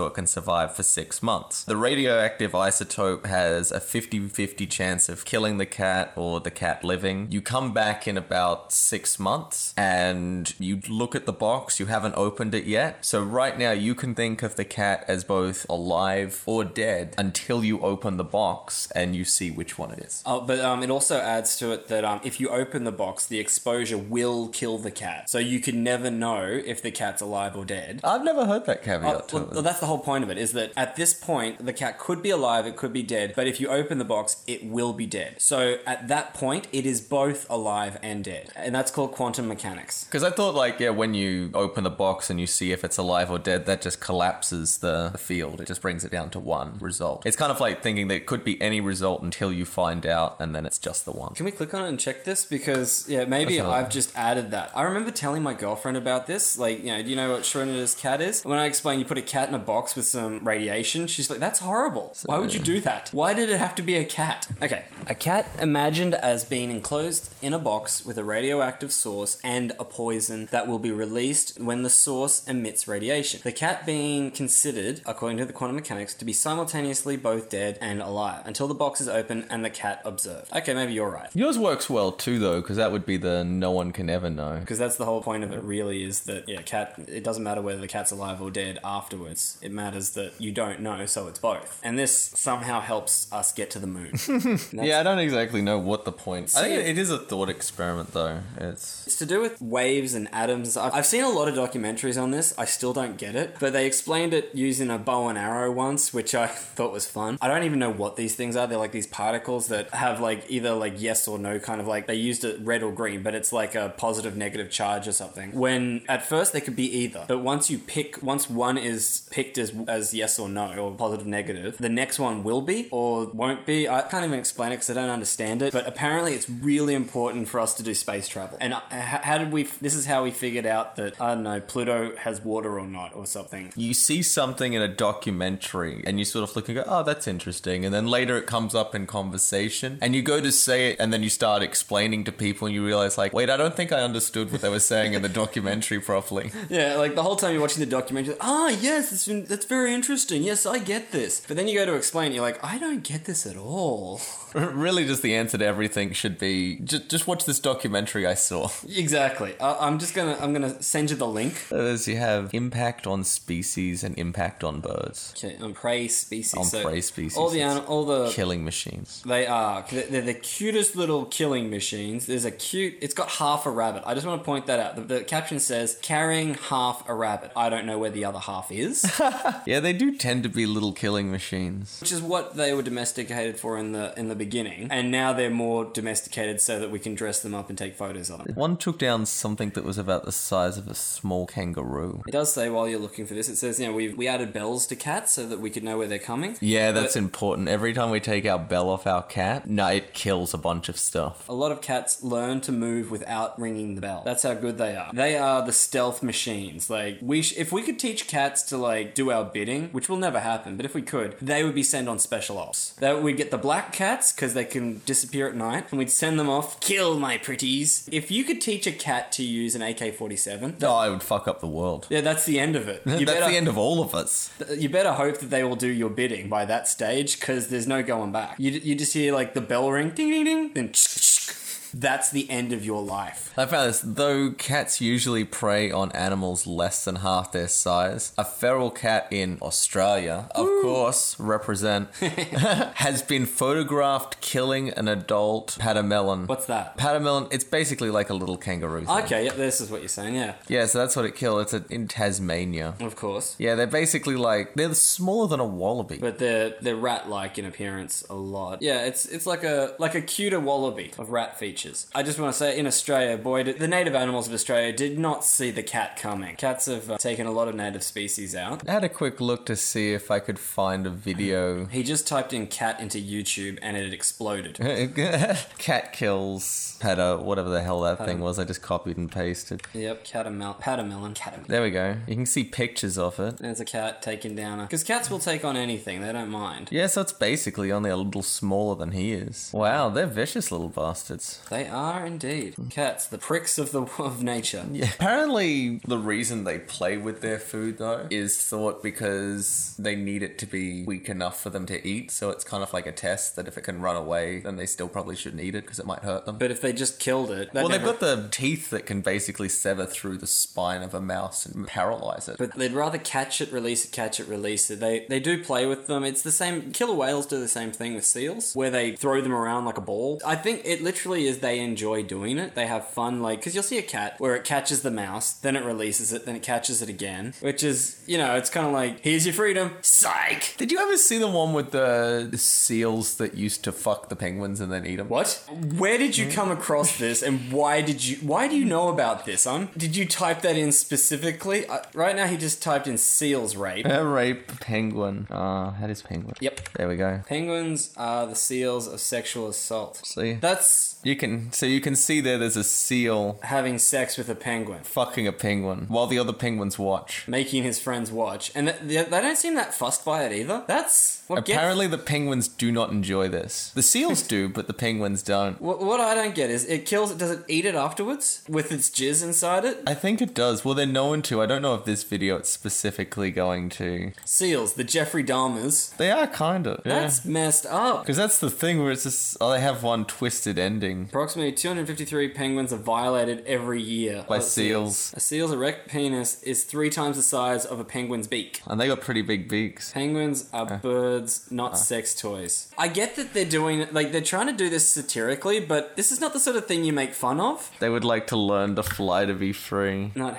survive for 6 months. The radioactive isotope has a 50-50 chance of killing the cat or the cat living. You come back in about 6 months and you look at the box. You haven't opened it yet. So right now you can think of the cat as both alive or dead until you open the box and you see which one it is. But it also adds to it that if you open the box, the exposure will kill the cat. So you can never know if the cat's alive or dead. I've never heard that caveat to it. Well, that's the whole point of it, is that at this point, the cat could be alive, it could be dead, but if you open the box, it will be dead. So at that point, it is both alive and dead. And that's called quantum mechanics. Because I thought, when you open the box and you see if it's alive or dead, that just collapses the field. It just brings it down to one result. It's kind of like thinking that it could be any result until you find out, and then it's just the one. Can we click on it and check this? Because, maybe I've just added that. I remember telling my girlfriend about this. Do you know what Schrodinger's cat is? When I explained you put a cat in a box with some radiation, she's like, that's horrible. Why would you do that? Why did it have to be a cat? Okay. A cat imagined as being enclosed in a box with a radioactive source and a poison that will be released when the source emits radiation. The cat being considered, according to the quantum mechanics, to be simultaneously both dead and alive until the box is open and the cat observed. Okay, maybe you're right. Yours works well too, though, because that would be the no one can ever know. Because that's the whole point of it, really, is that, cat, it doesn't matter whether the cat's alive or dead afterwards. It matters that you don't know, so it's both. And this somehow helps us get to the moon. Yeah, I don't exactly know what the point. I think it is a thought experiment, though. It's to do with waves and atoms. I've seen a lot of documentaries on this. I still don't get it, but they explained it using a bow and arrow once, which I thought was fun. I don't even know what these things are. They're like these particles that have either yes or no kind of they used it red or green, but it's like a positive negative charge or something. When at first they could be either, but once one is picked as yes or no or positive negative, the next one will be or won't be. I can't even explain it because I don't understand it, but apparently it's really important for us to do space travel. And this is how we figured out that, I don't know, Pluto has water or not or something. You see something in a documentary and you sort of look and go, oh, that's interesting. And then later it comes up in conversation and you go to say it and then you start explaining to people and you realize wait, I don't think I understood what they were saying in the documentary properly. Yeah, the whole time you're watching the documentary, yes, that's very interesting. Yes, I get this. But then you go to explain it, you're like, I don't get this at all. Really, just the answer to everything should be just watch this documentary I saw. Exactly. I'm gonna send you the link. As you have impact on species and impact on birds. Okay, on prey species. On prey species. All the killing machines. They are. They're the cutest little killing machines. It's got half a rabbit. I just want to point that out. The caption says, carrying half a rabbit. I don't know where the other half is. Yeah, they do tend to be little killing machines. Which is what they were domesticated for in the beginning. And now they're more domesticated so that we can dress them up and take photos of them. One took down something that was about the size of a small kangaroo. It does say while you're looking for this, it says, we added bells to cats so that we could know where they're coming. Yeah, that's important. Every time we take our bell off our cat, it kills a bunch of stuff. A lot of cats learn to move without ringing the bell. That's how good they are. They are the stealth machines. If we could teach cats to do our bidding, which will never happen, but if we could, they would be sent on special ops. We'd get the black cats because they can disappear at night, and we'd send them off, kill my pretties. If you could teach a cat to use an AK-47... I would fuck up the world. Yeah, that's the end of it. That's the end of all of us. You better hope that they will do your bidding by that stage, because there's no going back. You just hear the bell ring, ding ding ding, then that's the end of your life. I found this, though cats usually prey on animals less than half their size, a feral cat in Australia, of course, represent, has been photographed killing an adult pademelon. What's that? Pademelon, it's basically like a little kangaroo thing. Okay, yeah, this is what you're saying, yeah. Yeah, so that's what it killed. It's in Tasmania. Of course. Yeah, they're basically they're smaller than a wallaby. But they're rat-like in appearance a lot. Yeah, it's like a cuter wallaby of rat features. I just want to say, in Australia, the native animals of Australia did not see the cat coming. Cats have taken a lot of native species out. I had a quick look to see if I could find a video. He just typed in cat into YouTube and it exploded. Cat kills whatever the hell that thing was. I just copied and pasted. Yep, pademelon. There we go. You can see pictures of it. There's a cat taking down because cats will take on anything. They don't mind. Yeah, so it's basically only a little smaller than he is. Wow, they're vicious little bastards. They are indeed. Cats, the pricks of nature. Yeah. Apparently, the reason they play with their food, though, is thought because they need it to be weak enough for them to eat. So it's kind of like a test that if it can run away, then they still probably shouldn't eat it because it might hurt them. But if they just killed it... Well, they've got the teeth that can basically sever through the spine of a mouse and paralyze it. But they'd rather catch it, release it. They do play with them. It's the same... Killer whales do the same thing with seals, where they throw them around like a ball. I think it literally is they enjoy doing it. They have fun, like... Because you'll see a cat where it catches the mouse, then it releases it, then it catches it again. Which is, it's kind of like, here's your freedom. Psych! Did you ever see the one with the seals that used to fuck the penguins and then eat them? What? Where did you come across this, and why do you know about this, Did you type that in specifically? Right now he just typed in seals rape. Rape penguin. That is penguin. Yep. There we go. Penguins are the seals of sexual assault. See? That's... You can see there's a seal having sex with a penguin. Fucking a penguin while the other penguins watch. Making his friends watch. And they don't seem that fussed by it either. That's what Apparently the penguins do not enjoy this. The seals do, but the penguins don't. What I don't get is it kills it. Does it eat it afterwards with its jizz inside it? I think it does. Well, they're known to. I don't know if this video it's specifically going to. Seals, the Jeffrey Dahmers. They are kind of. That's messed up. Because that's the thing where it's just, they have one twisted ending. Approximately 253 penguins are violated every year by seals. A seal's erect penis is 3 times the size of a penguin's beak. And they got pretty big beaks. Penguins are birds, not sex toys. I get that they're doing it, like they're trying to do this satirically, but this is not the sort of thing you make fun of. They would like to learn to fly to be free. Not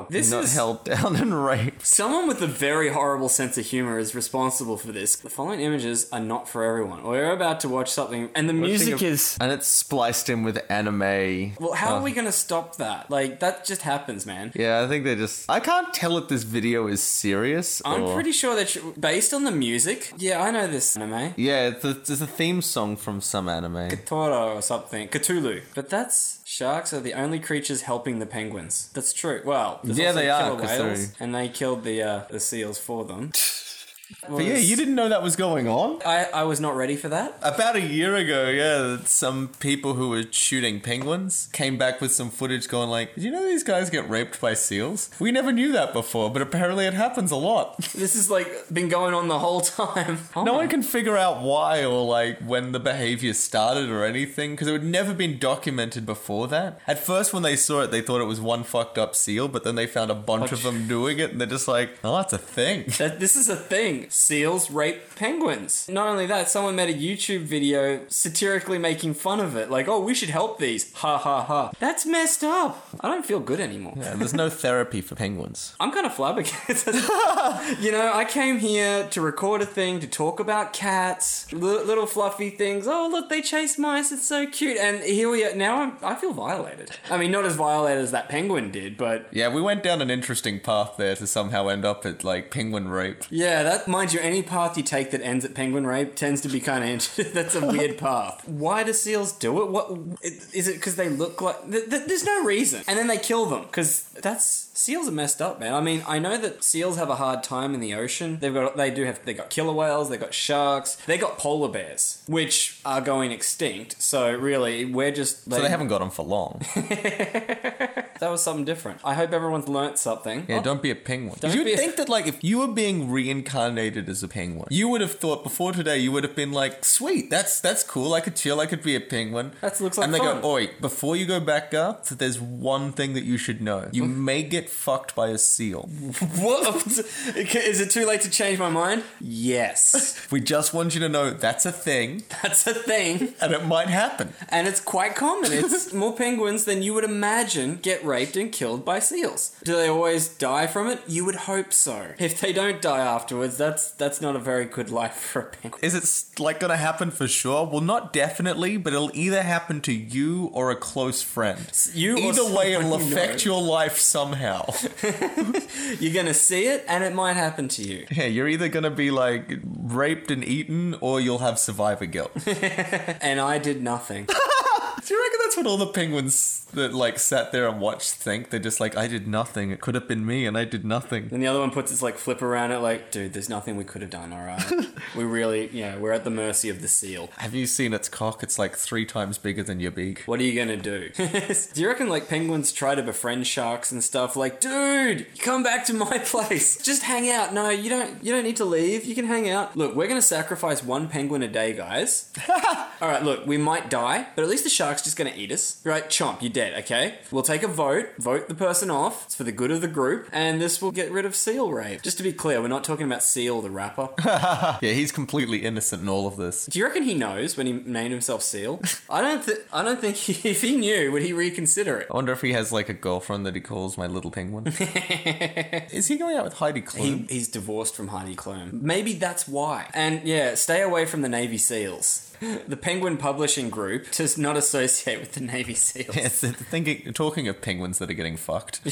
held down and raped. Someone with a very horrible sense of humor is responsible for this. The following images are not for everyone. We're about to watch something, and the music is... And it's spliced in with anime. Well, how are we going to stop that? Like, that just happens, man. Yeah, I think they just... I can't tell if this video is serious I'm pretty sure that based on the music... Yeah, I know this anime. Yeah, it's a theme song from some anime. Totoro or something. Cthulhu. But that's... Sharks are the only creatures helping the penguins. That's true. Well, yeah, they are. Whales, and they killed the seals for them. But yeah, you didn't know that was going on? I was not ready for that. About a year ago, some people who were shooting penguins came back with some footage going like, did you know these guys get raped by seals? We never knew that before, but apparently it happens a lot. This has been going on the whole time. No one can figure out why or when the behavior started or anything, because it had never been documented before that. At first when they saw it, they thought it was one fucked up seal, but then they found a bunch of them doing it and they're just like, oh, that's a thing. This is a thing. Seals rape penguins. Not only that, someone made a YouTube video satirically making fun of it. Like, oh, we should help these. Ha ha ha. That's messed up. I don't feel good anymore. Yeah, there's no therapy for penguins. I'm kind of flabbergasted. I came here to record a thing, to talk about cats, little fluffy things. Oh, look, they chase mice. It's so cute. And here we are. Now I feel violated. I mean, not as violated as that penguin did, but... Yeah, we went down an interesting path there to somehow end up at, penguin rape. Yeah, that, mind you, any path you take that ends at penguin rape tends to be kind of that's a weird path. Why do seals do it? What is it? Because they look like there's no reason, and then they kill them because seals are messed up, man. I mean, I know that seals have a hard time in the ocean. They got killer whales, they got sharks, they got polar bears, which are going extinct. So really, we're just so they haven't got them for long. That was something different. I hope everyone's learnt something. Yeah, don't be a penguin. You would think that if you were being reincarnated as a penguin, you would have thought before today, you would have been like, sweet, that's cool. I could chill. I could be a penguin. That looks like fun. And they fun. go, oi, before you go back up, there's one thing that you should know. You may get fucked by a seal. What? Is it too late to change my mind? Yes. We just want you to know that's a thing. That's a thing. And it might happen. And it's quite common. It's more penguins than you would imagine get raped and killed by seals. Do they always die from it? You would hope so. If they don't die afterwards, that's not a very good life for a penguin. Is it gonna happen for sure? Well, not definitely, but it'll either happen to you or a close friend. Either way, it'll affect your life somehow. You're gonna see it, and it might happen to you. Yeah, you're either gonna be raped and eaten, or you'll have survivor guilt. And I did nothing. Do you reckon that's what all the penguins that like sat there and watched think. They're just like, I did nothing. It could have been me, and I did nothing. And the other one puts its like flip around it, like, dude, there's nothing we could have done. All right, we really, we're at the mercy of the seal. Have you seen its cock? It's like 3 times bigger than your beak. What are you gonna do? Do you reckon like penguins try to befriend sharks and stuff? Like, dude, come back to my place. Just hang out. No, you don't need to leave. You can hang out. Look, we're gonna sacrifice 1 penguin a day, guys. All right, look, we might die, but at least the shark's just gonna eat us. Right, chomp, you're dead, okay? We'll take a vote the person off. It's for the good of the group, and this will get rid of Seal Rave. Just to be clear, we're not talking about Seal the rapper. Yeah, he's completely innocent in all of this. Do you reckon he knows when he named himself Seal? I don't think if he knew, would he reconsider it? I wonder if he has like a girlfriend that he calls my little penguin. Is he going out with Heidi Klum? He's divorced from Heidi Klum. Maybe that's why. And yeah, stay away from the Navy SEALs. The Penguin Publishing Group does not associate with the Navy SEALs. Yes, talking of penguins that are getting fucked.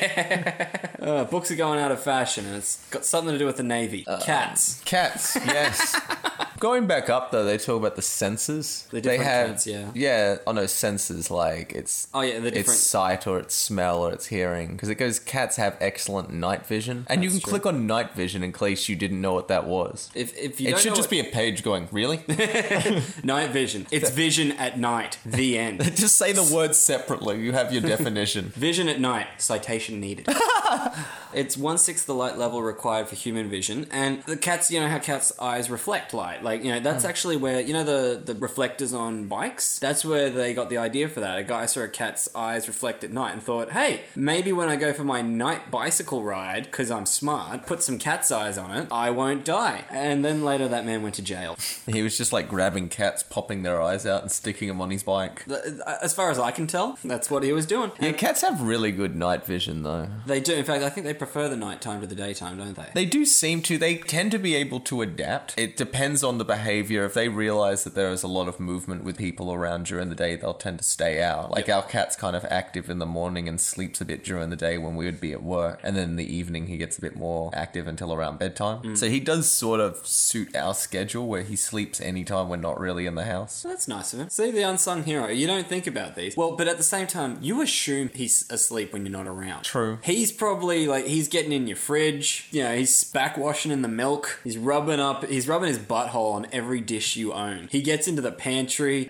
Books are going out of fashion, and it's got something to do with the Navy. Cats. Cats, yes. Going back up though, they talk about the senses. The different cats, yeah. Yeah, senses, like it's... Oh yeah, the different... It's sight or it's smell or it's hearing. Because it goes, cats have excellent night vision. And you can click on night vision in case you didn't know what that was. If you it don't should know just be a page going, really? Night vision. It's vision at night. The end. Just say the words separately. You have your definition. Vision at night. Citation needed. It's 1/6 the light level required for human vision. And the cats, how cats' eyes reflect light. Like, that's actually where, the reflectors on bikes, that's where they got the idea for that. A guy saw a cat's eyes reflect at night and thought, hey, maybe when I go for my night bicycle ride, because I'm smart, put some cat's eyes on it, I won't die. And then later that man went to jail. He was just like grabbing cats, popping their eyes out and sticking them on his bike. As far as I can tell, that's what he was doing. Yeah, cats have really good night vision though. They do. In fact, I think they prefer the nighttime to the daytime, don't they? They do seem to. They tend to be able to adapt. It depends on the behavior. If they realize that there is a lot of movement with people around during the day, they'll tend to stay out. Like our cat's kind of active in the morning and sleeps a bit during the day when we would be at work. And then in the evening, he gets a bit more active until around bedtime. So he does sort of suit our schedule where he sleeps anytime we're not really in the house. Well, that's nice of him. See, the unsung hero. You don't think about these. Well, but at the same time, you assume he's asleep when you're not around. True. He's probably he's getting in your fridge. He's backwashing in the milk. He's rubbing his butthole on every dish you own. He gets into the pantry.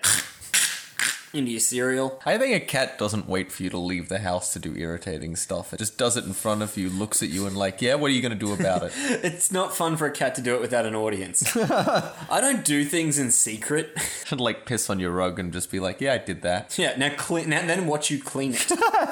Into your cereal. I think a cat doesn't wait for you to leave the house to do irritating stuff. It just does it in front of you, looks at you and like, yeah, what are you going to do about it? It's not fun for a cat to do it without an audience. I don't do things in secret. And like piss on your rug and just be like, yeah, I did that. Yeah, now then watch you clean it.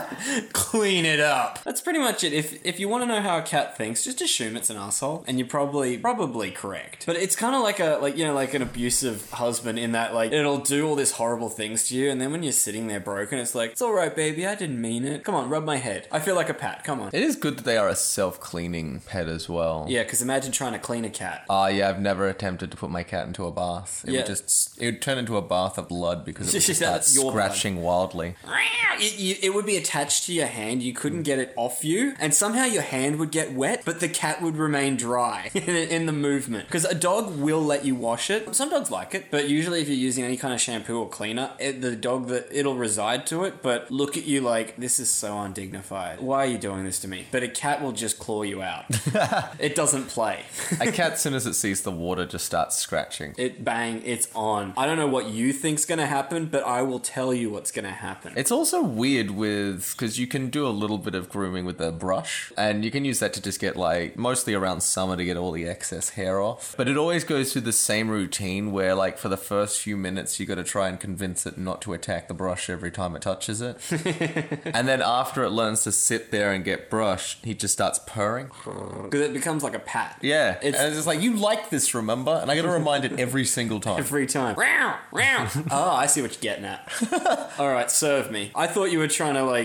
Clean it up. That's pretty much it. If you want to know how a cat thinks, just assume it's an asshole, and you're probably correct. But it's kind of like an abusive husband in that it'll do all these horrible things to you, and then when you're sitting there broken, it's like, it's all right, baby, I didn't mean it. Come on, rub my head. I feel like a pat. Come on. It is good that they are a self-cleaning pet as well. Yeah, because imagine trying to clean a cat. Yeah, I've never attempted to put my cat into a bath. It would turn into a bath of blood because it would just start scratching wildly. It would be attached to your hand. You couldn't get it off you, and somehow your hand would get wet, but the cat would remain dry in the movement. Because a dog will let you wash it. Some dogs like it, but usually if you're using any kind of shampoo or cleaner, the dog it'll reside to it, but look at you like, this is so undignified. Why are you doing this to me? But a cat will just claw you out. It doesn't play. A cat, as soon as it sees the water, just starts scratching. It's on. I don't know what you think's gonna happen, but I will tell you what's gonna happen. It's also weird because you can do a little bit of grooming with a brush, and you can use that to just get mostly around summer to get all the excess hair off. But it always goes through the same routine where for the first few minutes you got to try and convince it not to attack the brush every time it touches it. And then after it learns to sit there and get brushed, he just starts purring. Because it becomes like a pat. Yeah. And it's just like, you like this, remember? And I got to remind it every single time. Every time. Oh, I see what you're getting at. All right, serve me. I thought you were trying to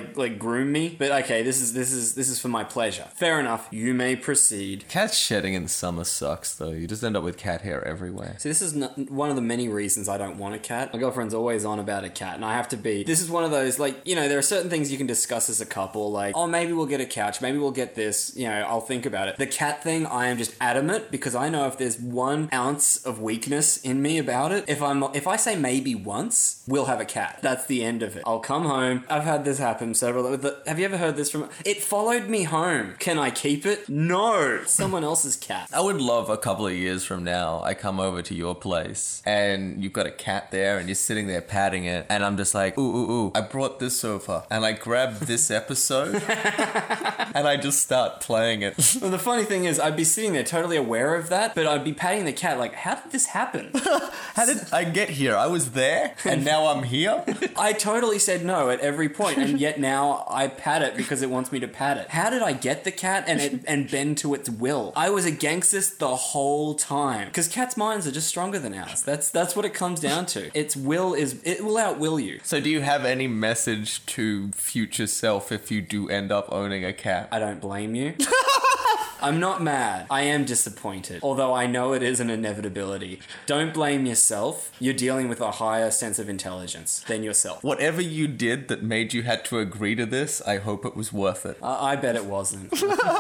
like groom me. But okay, this is for my pleasure. Fair enough. You may proceed. Cat shedding in summer sucks, though. You just end up with cat hair everywhere. See, this is one of the many reasons I don't want a cat. My girlfriend's always on about a cat, and I have to be... This is one of those, like, you know, there are certain things you can discuss as a couple, like, oh, maybe we'll get a couch, maybe we'll get this, you know, I'll think about it. The cat thing, I am just adamant, because I know if there's 1 ounce of weakness in me about it, if I say maybe once, we'll have a cat. That's the end of it. I'll come home. I've had this happen several... Have you ever heard this from... It followed me home. Can I keep it? No. Someone else's cat. I would love a couple of years from now, I come over to your place and you've got a cat there and you're sitting there patting it and I'm just like, ooh, I brought this over and I grab this episode and I just start playing it. Well, the funny thing is I'd be sitting there totally aware of that, but I'd be patting the cat like, how did this happen? How did I get here? I was there and now I'm here? I totally said no at every point, and yet now I pat it because it wants me to pat it. How did I get the cat and bend to its will? I was against this the whole time because cats' minds are just stronger than ours. That's what it comes down to. It will outwill you. So do you have any message to future self if you do end up owning a cat? I don't blame you. I'm not mad. I am disappointed. Although I know it is an inevitability. Don't blame yourself. You're dealing with a higher sense of intelligence than yourself. Whatever you did that made you had to agree to this, I hope it was worth it. I bet it wasn't.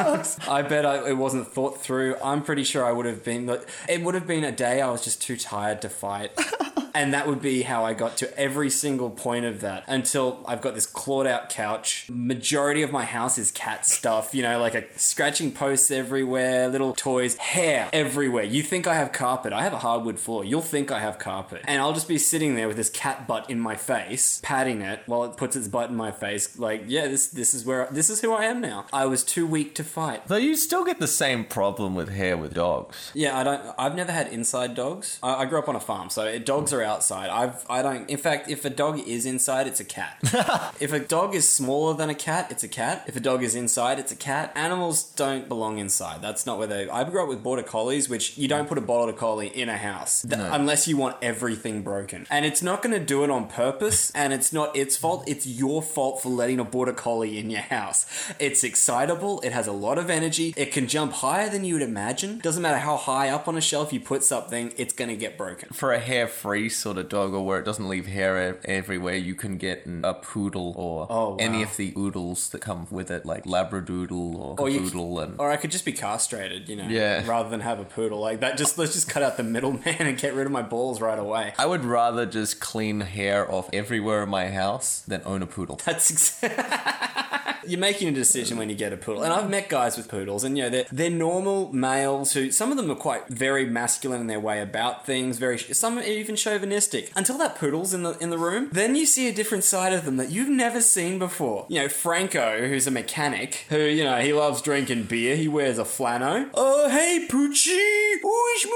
I bet it wasn't thought through. I'm pretty sure I would have been... It would have been a day I was just too tired to fight. And that would be how I got to every single point of that until I've got this clawed out couch. Majority of my house is cat stuff, you know, like a scratching posts everywhere, little toys, hair everywhere. You think I have carpet. I have a hardwood floor. You'll think I have carpet. And I'll just be sitting there with this cat butt in my face, patting it while it puts its butt in my face. Like, yeah, this is who I am now. I was too weak to fight. Though you still get the same problem with hair with dogs. Yeah, I've never had inside dogs. I grew up on a farm, so dogs are outside. I don't. In fact, if a dog is inside, it's a cat. If a dog is smaller than a cat, it's a cat. If a dog is inside, it's a cat. Animals don't belong inside. That's not where they... I grew up with border collies, which you don't put a border collie in a house unless you want everything broken. And it's not going to do it on purpose, and it's not its fault. It's your fault for letting a border collie in your house. It's excitable. It has a lot of energy. It can jump higher than you would imagine. Doesn't matter how high up on a shelf you put something, it's going to get broken. For a hair-free sort of dog, or where it doesn't leave hair everywhere, you can get a poodle or any of the oodles that come with it, like Labradoodle or Cavoodle. Or I could just be castrated, you know, yeah, rather than have a poodle like that. Let's just cut out the middleman and get rid of my balls right away. I would rather just clean hair off everywhere in my house than own a poodle. That's You're making a decision when you get a poodle. And I've met guys with poodles, and you know, they're normal males who, some of them are quite very masculine in their way about things, some are even chauvinistic. Until that poodle's in the room, then you see a different side of them that you've never seen before. You know, Franco, who's a mechanic, who, you know, he loves drinking beer, he wears a flannel. Oh, hey, Poochie! Oh, it's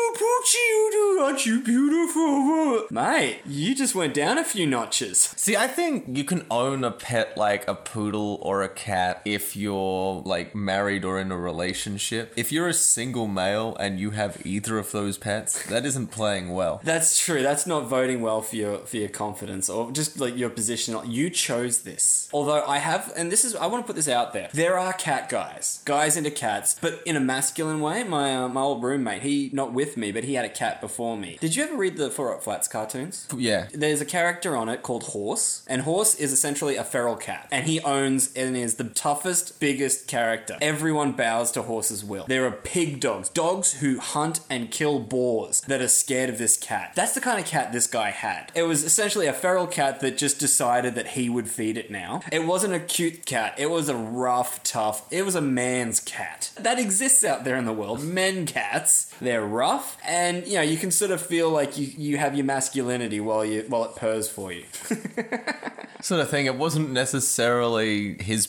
my Poochie, aren't you beautiful? Mate, you just went down a few notches. See, I think you can own a pet like a poodle or a cat if you're like married or in a relationship. If you're a single male and you have either of those pets, that isn't playing well. That's true. That's not voting well for your confidence or just like your position. You chose this. Although I have, and this is, I want to put this out there. There are cat guys into cats, but in a masculine way. My old roommate, he, not with me, but he had a cat before me. Did you ever read the Four Up Flats cartoons? Yeah. There's a character on it called Horse, and Horse is essentially a feral cat, and he owns and is the toughest, biggest character. Everyone bows to Horse's will. There are pig dogs who hunt and kill boars that are scared of this cat. That's the kind of cat this guy had. It was essentially a feral cat that just decided that he would feed it now. It wasn't a cute cat. It was a rough, tough, it was a man's cat. That exists out there in the world. Men cats. They're rough, and you know, you can sort of feel like you have your masculinity while it purrs for you. Sort of thing. It wasn't necessarily his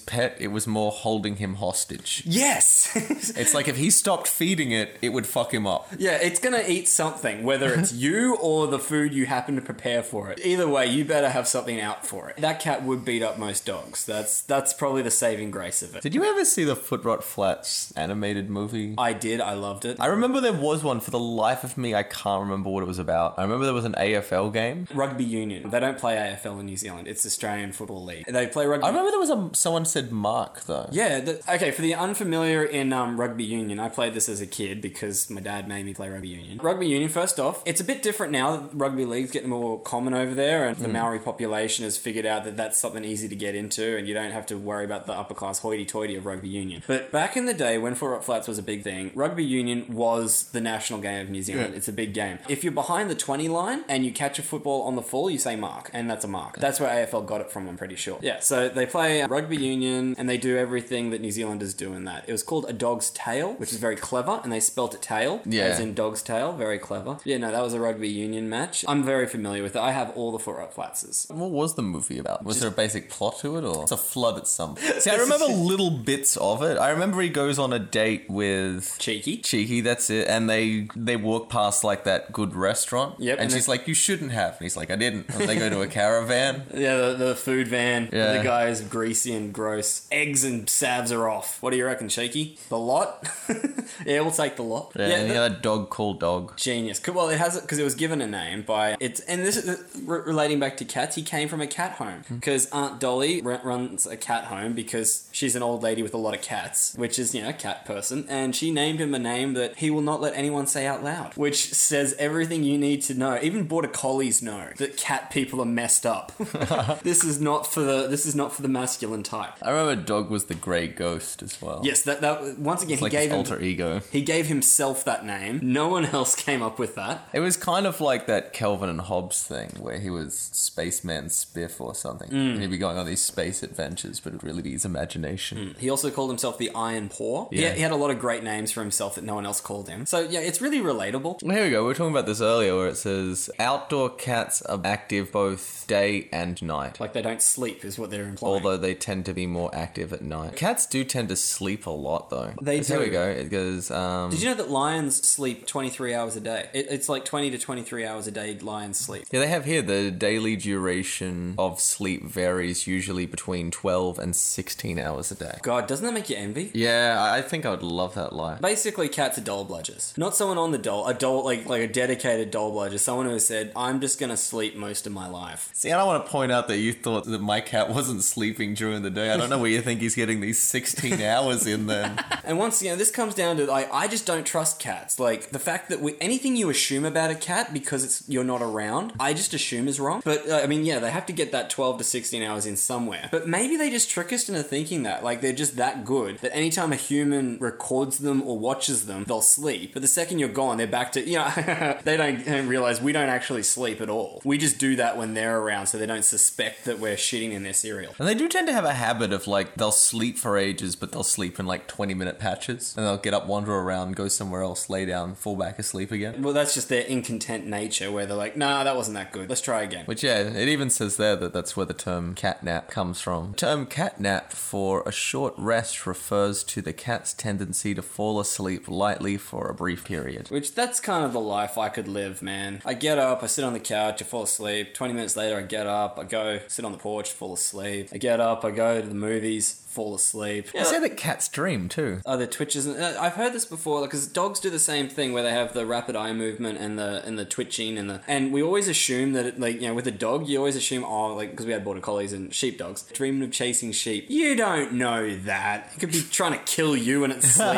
pet, it was more holding him hostage. Yes! It's like if he stopped feeding it, it would fuck him up. Yeah, it's gonna eat something, whether it's you or the food you happen to prepare for it. Either way, you better have something out for it. That cat would beat up most dogs. That's probably the saving grace of it. Did you ever see the Foot Rot Flats animated movie? I did. I loved it. I remember there was one. For the life of me, I can't remember what it was about. I remember there was an AFL game. Rugby union. They don't play AFL in New Zealand. It's Australian Football League. They play rugby. I remember there was someone said Mark, though. Yeah. Okay, for the unfamiliar in rugby union, I played this as a kid because my dad made me play rugby union. Rugby union, first off, it's a bit different now that rugby league's getting more common over there and the Maori population has figured out that that's something easy to get into and you don't have to worry about the upper class hoity-toity of rugby union. But back in the day when Foot Rot Flats was a big thing, rugby union was the national game of New Zealand. Yeah. It's a big game. If you're behind the 20 line and you catch a football on the full, you say mark, and that's a mark. That's where AFL got it from, I'm pretty sure. Yeah, so they play rugby union and they do everything that New Zealanders do in that. It was called a dog's tail, which is very clever, and they spelt it tail, as in dog's tail, very clever. Yeah, no, that was a rugby union match. I'm very familiar with it. I have all the Foot Rot Flatses. What was the movie about? Was there a basic plot to it, or it's a flood at some point? See, I remember little bits of it. I remember he goes on a date with Cheeky, that's it, and they walk past like that good restaurant. Yep, and she's like, "You shouldn't have," and he's like, "I didn't." And they go to a caravan. Yeah, the food van. Yeah. The guy is greasy and gross. Eggs and salves are off. What do you reckon, Cheeky? The lot? Yeah, we'll take the lot. Yeah, and that dog called Dog. Genius. Well, it has it because it was given a name by it's, and this is relating back to cats. He came from a cat home because Aunt Dolly runs a cat home because she's an old lady with a lot of cats, which is, a cat person, and she named him a name that he will not let anyone say out loud, which says everything you need to know. Even border collies know that cat people are messed up. This is not for the masculine type. I remember Dog was the grey ghost as well. Yes, that once again, he gave his alter ego. He gave himself that name. No one else came up with that. It was kind of like that Kelvin and Hobbes thing where he was Spaceman Spiff or something. And he'd be going on these space adventures, but it'd really be his imagination. He also called himself the Iron Paw. Yeah. He had a lot of great names for himself that no one else called him. So yeah, it's really relatable. Well, here we go. We were talking about this earlier where it says outdoor cats are active both day and night. Like they don't sleep is what they're implying. Although they tend to be more active at night. Cats do tend to sleep a lot though. They do. Here we go. It goes... Did you know that lions sleep 23 hours a day? It's like 20 to 23 hours a day lions sleep. Yeah, they have here the daily duration of sleep varies usually between 12 and 16 hours a day. God, doesn't that make you envy? Yeah, I think I would love that life. Basically, cats are dole bludgers. Not someone on the dole, like a dedicated dole bludger. Someone who said, I'm just going to sleep most of my life. See, I don't want to point out that you thought that my cat wasn't sleeping during the day. I don't know where you think he's getting these 16 hours in then. And once, this comes down to, I just don't trust cats. Like, the fact that anything you assume about a cat because you're not around, I just assume is wrong. But, they have to get that 12 to 16 hours in somewhere. But maybe they just trick us into thinking that. Like, they're just that good that anytime a human records them or watches them, they'll sleep. But the second you're gone, they're back to, they don't realize we don't actually sleep at all. We just do that when they're around so they don't suspect that we're shitting in their cereal. And they do tend to have a habit of, they'll sleep for ages, but they'll sleep in, 20-minute patches. And they'll get up, wander around, go somewhere else, lay down, fall back asleep again. Well, that's just their incontent nature where they're like, nah, that wasn't that good. Let's try again. Which, yeah, it even says there that that's where the term catnap comes from. The term catnap for a short rest refers to the cat's tendency to fall asleep lightly for a brief period. Which, that's kind of the life I could live, man. I get up, I sit on the couch, I fall asleep. 20 minutes later, I get up, I go sit on the porch, fall asleep. I get up, I go to the movies, fall asleep. They say that cats dream too. Oh, the twitches. I've heard this before because dogs do the same thing where they have the rapid eye movement and the twitching and we always assume that with a dog you always assume because we had border collies and sheepdogs dreaming of chasing sheep. You don't know that. It could be trying to kill you in its sleep.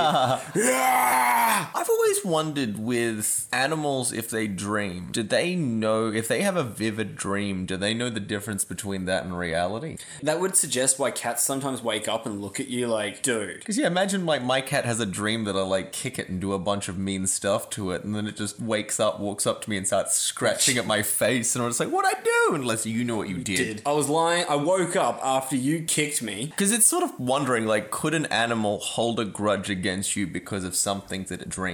I've always wondered with animals if they dream, do they know if they have a vivid dream? Do they know the difference between that and reality? That would suggest why cats sometimes wake up and look at you like, dude. Because imagine my cat has a dream that I kick it and do a bunch of mean stuff to it, and then it just wakes up, walks up to me and starts scratching at my face, and I'm just like, what'd I do? Unless you know what you did. I was lying. I woke up after you kicked me. Because it's sort of wondering, could an animal hold a grudge against you because of something that it dreamed? It's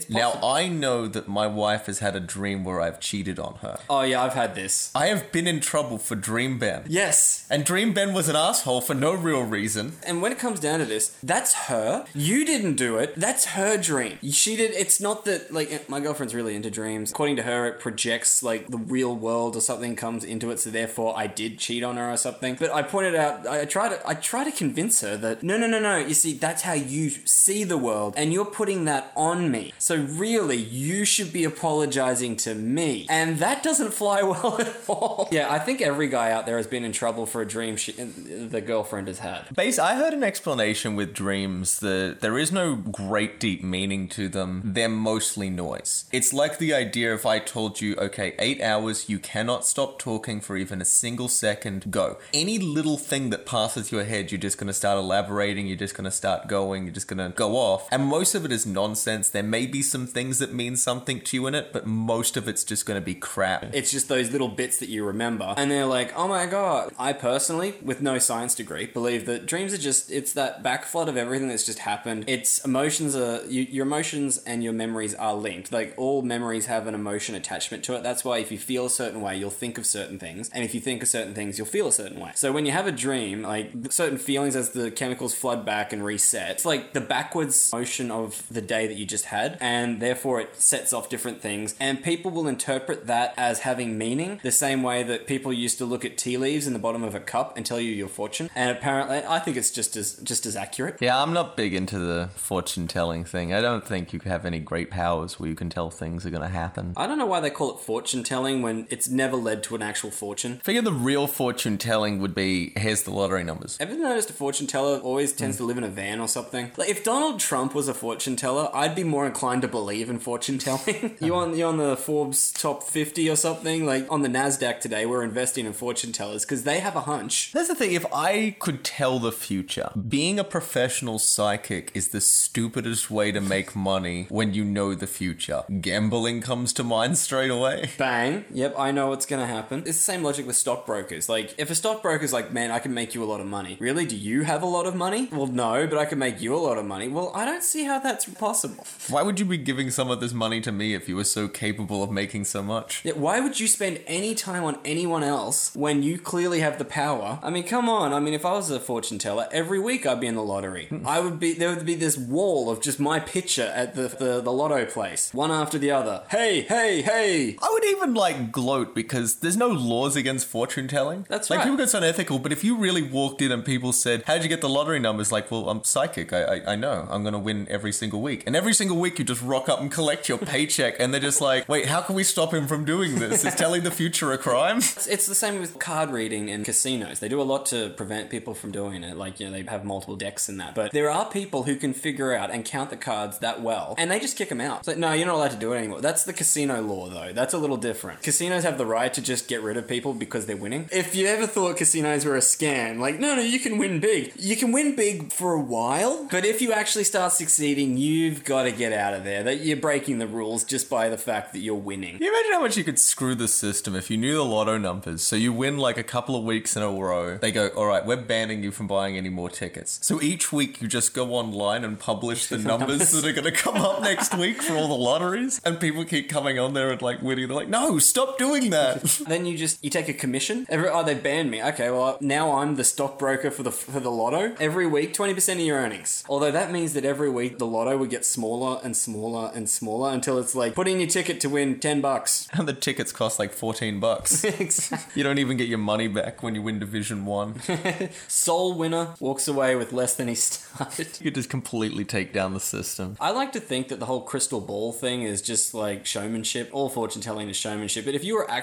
Now, I know that my wife has had a dream where I've cheated on her. Oh yeah, I've had this. I have been in trouble for Dream Ben. Yes. And Dream Ben was an asshole for no real reason. And when it comes down to this, that's her. You didn't do it. That's her dream. She did. It's not that, like, my girlfriend's really into dreams. According to her, it projects, like, the real world or something comes into it, so therefore I did cheat on her or something. But I pointed out, I try to convince her that, no. You see, that's how you see the world, and you're putting that on me. So really, you should be apologizing to me. And that doesn't fly well at all. Yeah, I think every guy out there has been in trouble for a dream the girlfriend has had. I heard an explanation with dreams that there is no great deep meaning to them. They're mostly noise. It's like the idea if I told you, okay, 8 hours, you cannot stop talking for even a single second, go. Any little thing that passes your head, you're just going to start elaborating, you're just going to start going, you're just going to go off. And most of it is nonsense. There may be some things that mean something to you in it, but most of it's just going to be crap. It's just those little bits that you remember. And they're like, oh my god. I personally, with no science degree, believe that dreams are just, it's that backflood of everything that's just happened. It's emotions are, your emotions and your memories are linked. Like, all memories have an emotion attachment to it. That's why if you feel a certain way, you'll think of certain things. And if you think of certain things, you'll feel a certain way. So when you have a dream, like, certain feelings as the chemicals flood back and reset, it's like the backwards motion of the day that you just had. And therefore it sets off different things. And people will interpret that as having meaning the same way that people used to look at tea leaves in the bottom of a cup and tell you your fortune. And apparently, I think it's just as accurate. Yeah, I'm not big into the fortune telling thing. I don't think you have any great powers where you can tell things are going to happen. I don't know why they call it fortune telling when it's never led to an actual fortune. I figure the real fortune telling would be, here's the lottery numbers. Ever noticed a fortune teller always tends to live in a van or something? Like, if Donald Trump was a fortune teller, I'd be more inclined to believe in fortune telling. You on the Forbes top 50 or something? Like, on the NASDAQ today, we're investing in fortune tellers because they have a hunch. That's the thing, if I could tell the future, being a professional psychic is the stupidest way to make money when you know the future. Gambling comes to mind straight away. Bang. Yep, I know what's going to happen. It's the same logic with stockbrokers. Like, if a stockbroker's like, man, I can make you a lot of money. Really? Do you have a lot of money? Well, no, but I can make you a lot of money. Well, I don't see how that's possible. Why would you be giving some of this money to me if you were so capable of making so much? Yeah, why would you spend any time on anyone else when you clearly have the power? I mean, come on. I mean, if I was a fortune teller, every week I'd be in the lottery. There would be this wall of just my picture at the lotto place. One after the other. Hey, hey, hey. I would even gloat because there's no laws against fortune telling. That's right. People get so unethical, but if you really walked in and people said, how'd you get the lottery numbers? Like, well, I'm psychic. I know. I'm going to win every single week. And every single week you just rock up and collect your paycheck and they're just like, wait, how can we stop him from doing this? Is telling the future a crime? It's the same with card reading in casinos. They do a lot to prevent people from doing it. Like, they have multiple decks in that. But there are people who can figure out and count the cards that well, and they just kick them out. It's like, no, you're not allowed to do it anymore. That's the casino law, though. That's a little different. Casinos have the right to just get rid of people because they're winning. If you ever thought casinos were a scam, like, no, you can win big. You can win big for a while, but if you actually start succeeding, you've got to get out of there. That you're breaking the rules just by the fact that you're winning. Can you imagine how much you could screw the system if you knew the lotto numbers? So you win like a couple of weeks in a row. They go, all right, we're banning you from buying any more tickets. So each week you just go online and publish the numbers that are going to come up next week for all the lotteries. And people keep coming on there and winning. They're like, no, stop doing that. Then you take a commission. They banned me. Okay, well, now I'm the stockbroker for the lotto. Every week, 20% of your earnings. Although that means that every week the lotto would get smaller and smaller and smaller until it's like, put in your ticket to win $10. And the tickets cost like $14. Exactly. You don't even get your money back when you win Division 1. Sole winner walks away with less than he started. You could just completely take down the system. I like to think that the whole crystal ball thing is just like showmanship. All fortune telling is showmanship. But if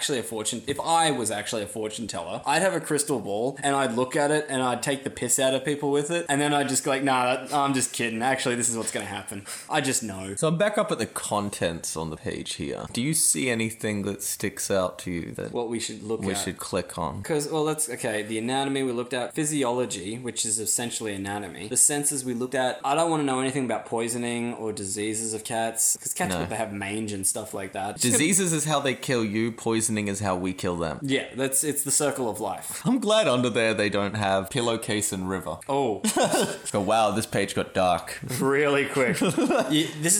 I was actually a fortune teller, I'd have a crystal ball and I'd look at it and I'd take the piss out of people with it. And then I'd just go like, nah, I'm just kidding. Actually, this is what's going to happen. I just know. So I'm back up at the contents on the page here. Do you see anything that sticks out to you that what we should look at? We should click on. Because, the anatomy we looked at, physiology, which is essentially anatomy. The senses we looked at, I don't want to know anything about poisoning or diseases of cats, because cats they have mange and stuff like that. Diseases is how they kill you, poisoning is how we kill them. Yeah, it's the circle of life. I'm glad under there they don't have pillowcase and river. Oh. Go, wow, this page got dark. Really quick. This is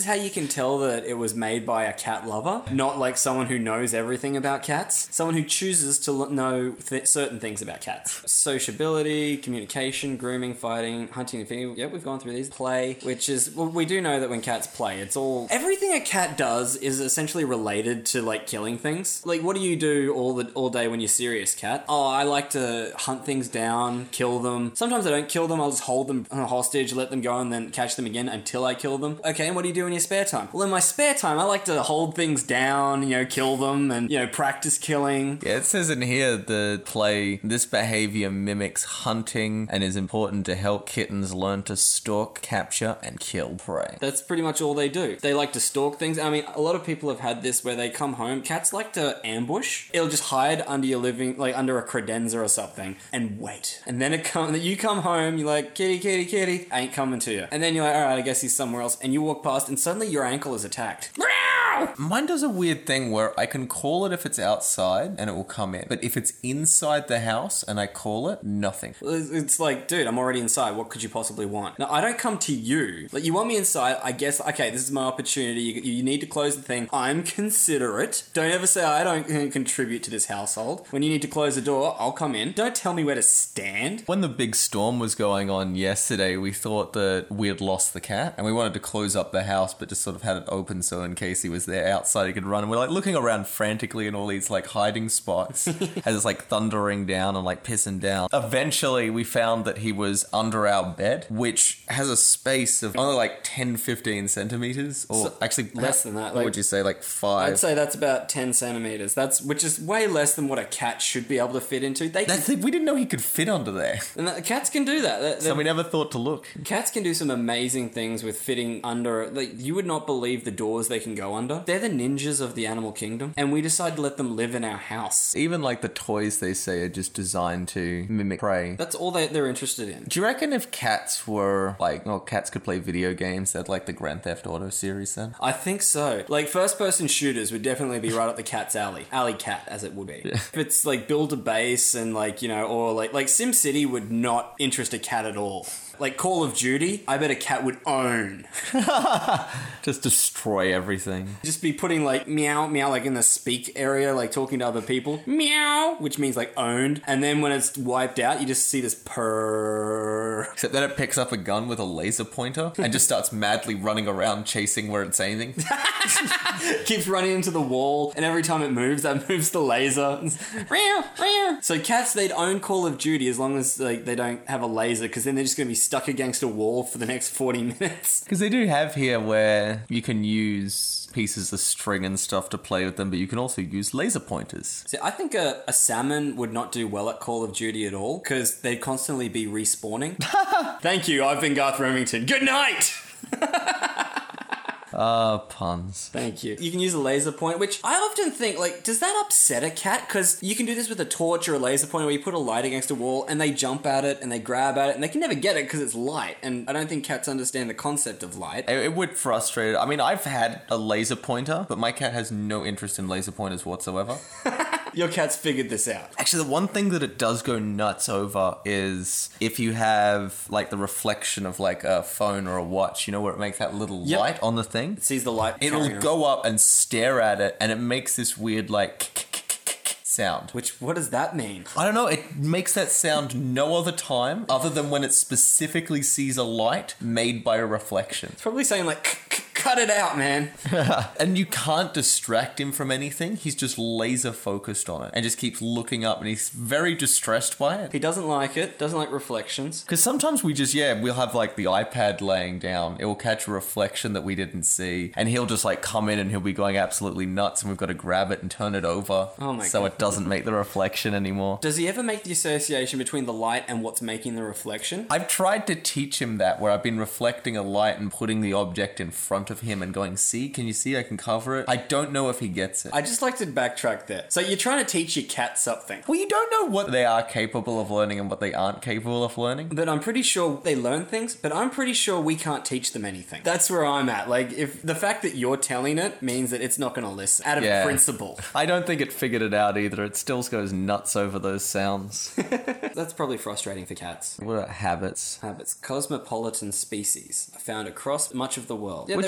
how you can tell that it was made by a cat lover, not like someone who knows everything about cats. Someone who chooses to know certain things about cats. Sociability, communication, grooming, fighting, hunting and feeding. Yep, we've gone through these. Play, which is, well, we do know that when cats play, it's all... Everything a cat does is essentially related to, like, killing things. Like, what do you do all day when you're serious, cat? Oh, I like to hunt things down, kill them. Sometimes I don't kill them, I'll just hold them hostage, let them go, and then catch them again until I kill them. Okay, and what do you do in your spare time? Well, in my spare time, I like to hold things down, kill them, and, practice killing. Yeah, it says in here the play, this behavior mimics hunting and is important to help kittens learn to stalk, capture, and kill prey. That's pretty much all they do. They like to stalk things. I mean, a lot of people have had this where they come home. Cats like to ambush. It'll just hide under your under a credenza or something, and wait. And then you come home, you're like, kitty, kitty, kitty, ain't coming to you. And then you're like, all right, I guess he's somewhere else. And you walk past, and suddenly your ankle is attacked. Mine does a weird thing where I can call it if it's outside and it will come in. But if it's inside the house and I call it, nothing. It's like, dude, I'm already inside. What could you possibly want? Now, I don't come to you. Like, you want me inside, I guess, okay, this is my opportunity. You need to close the thing. I'm considerate. Don't ever say I don't contribute to this household. When you need to close the door, I'll come in. Don't tell me where to stand. When the big storm was going on yesterday, we thought that we had lost the cat and we wanted to close up the house, but just sort of had it open so in case he was there outside he could run. And we're like looking around frantically in all these like hiding spots as it's like thundering down and like pissing down. Eventually we found that he was under our bed, which has a space of only like 10-15 centimeters, or actually less than that. What would you say, like 5? I'd say that's about 10 centimeters. Which is way less than what a cat should be able to fit into. We didn't know he could fit under there. And cats can do that. So we never thought to look. Cats can do some amazing things with fitting under. Like, you would not believe the doors they can go under. They're the ninjas of the animal kingdom, and we decided to let them live in our house. Even like the toys they say are just designed to mimic prey. That's all they're interested in. Do you reckon if cats were cats could play video games, they'd like the Grand Theft Auto series then? I think so. Like, first-person shooters would definitely be right up the cat's alley. Alley cat, as it would be. Yeah. If it's like build a base and or like SimCity would not interest a cat at all. Like Call of Duty, I bet a cat would own. Just destroy everything. Just be putting like meow, meow, like in the speak area, like talking to other people. Meow, which means like owned. And then when it's wiped out, you just see this purr. Except then it picks up a gun with a laser pointer and just starts madly running around chasing where it's aiming. Keeps running into the wall, and every time it moves, that moves the laser. So cats, they'd own Call of Duty as long as they don't have a laser, because then they're just going to be stuck against a wall for the next 40 minutes. Because they do have here where you can use pieces of string and stuff to play with them, but you can also use laser pointers. See, I think a salmon would not do well at Call of Duty at all, because they'd constantly be respawning. Thank you, I've been Garth Remington. Good night! Puns. Thank you. You can use a laser point, which I often think, like, does that upset a cat? Because you can do this with a torch or a laser pointer where you put a light against a wall and they jump at it and they grab at it and they can never get it because it's light. And I don't think cats understand the concept of light. It would frustrate it. I mean, I've had a laser pointer, but my cat has no interest in laser pointers whatsoever. Your cat's figured this out. Actually, the one thing that it does go nuts over is if you have, like, the reflection of, like, a phone or a watch, where it makes that little light on the thing. It sees the light. It'll go up and stare at it, and it makes this weird, like, sound. What does that mean? I don't know. It makes that sound no other time other than when it specifically sees a light made by a reflection. It's probably saying, like, cut it out, man. And you can't distract him from anything. He's just laser focused on it and just keeps looking up, and he's very distressed by it. He doesn't like it, doesn't like reflections. Because sometimes we'll have like the iPad laying down. It will catch a reflection that we didn't see, and he'll just like come in and he'll be going absolutely nuts, and we've got to grab it and turn it over. Oh my so God. It doesn't make the reflection anymore. Does he ever make the association between the light and what's making the reflection? I've tried to teach him that, where I've been reflecting a light and putting the object in front of him and going, see, can you see I can cover it? I don't know if he gets it. I just like to backtrack there. So you're trying to teach your cat something. Well, you don't know what they are capable of learning and what they aren't capable of learning. But I'm pretty sure they learn things, but I'm pretty sure we can't teach them anything. That's where I'm at. Like, if the fact that you're telling it means that it's not going to listen out of principle. I don't think it figured it out either. It still goes nuts over those sounds. That's probably frustrating for cats. What are habits? Habits. Cosmopolitan species are found across much of the world. Which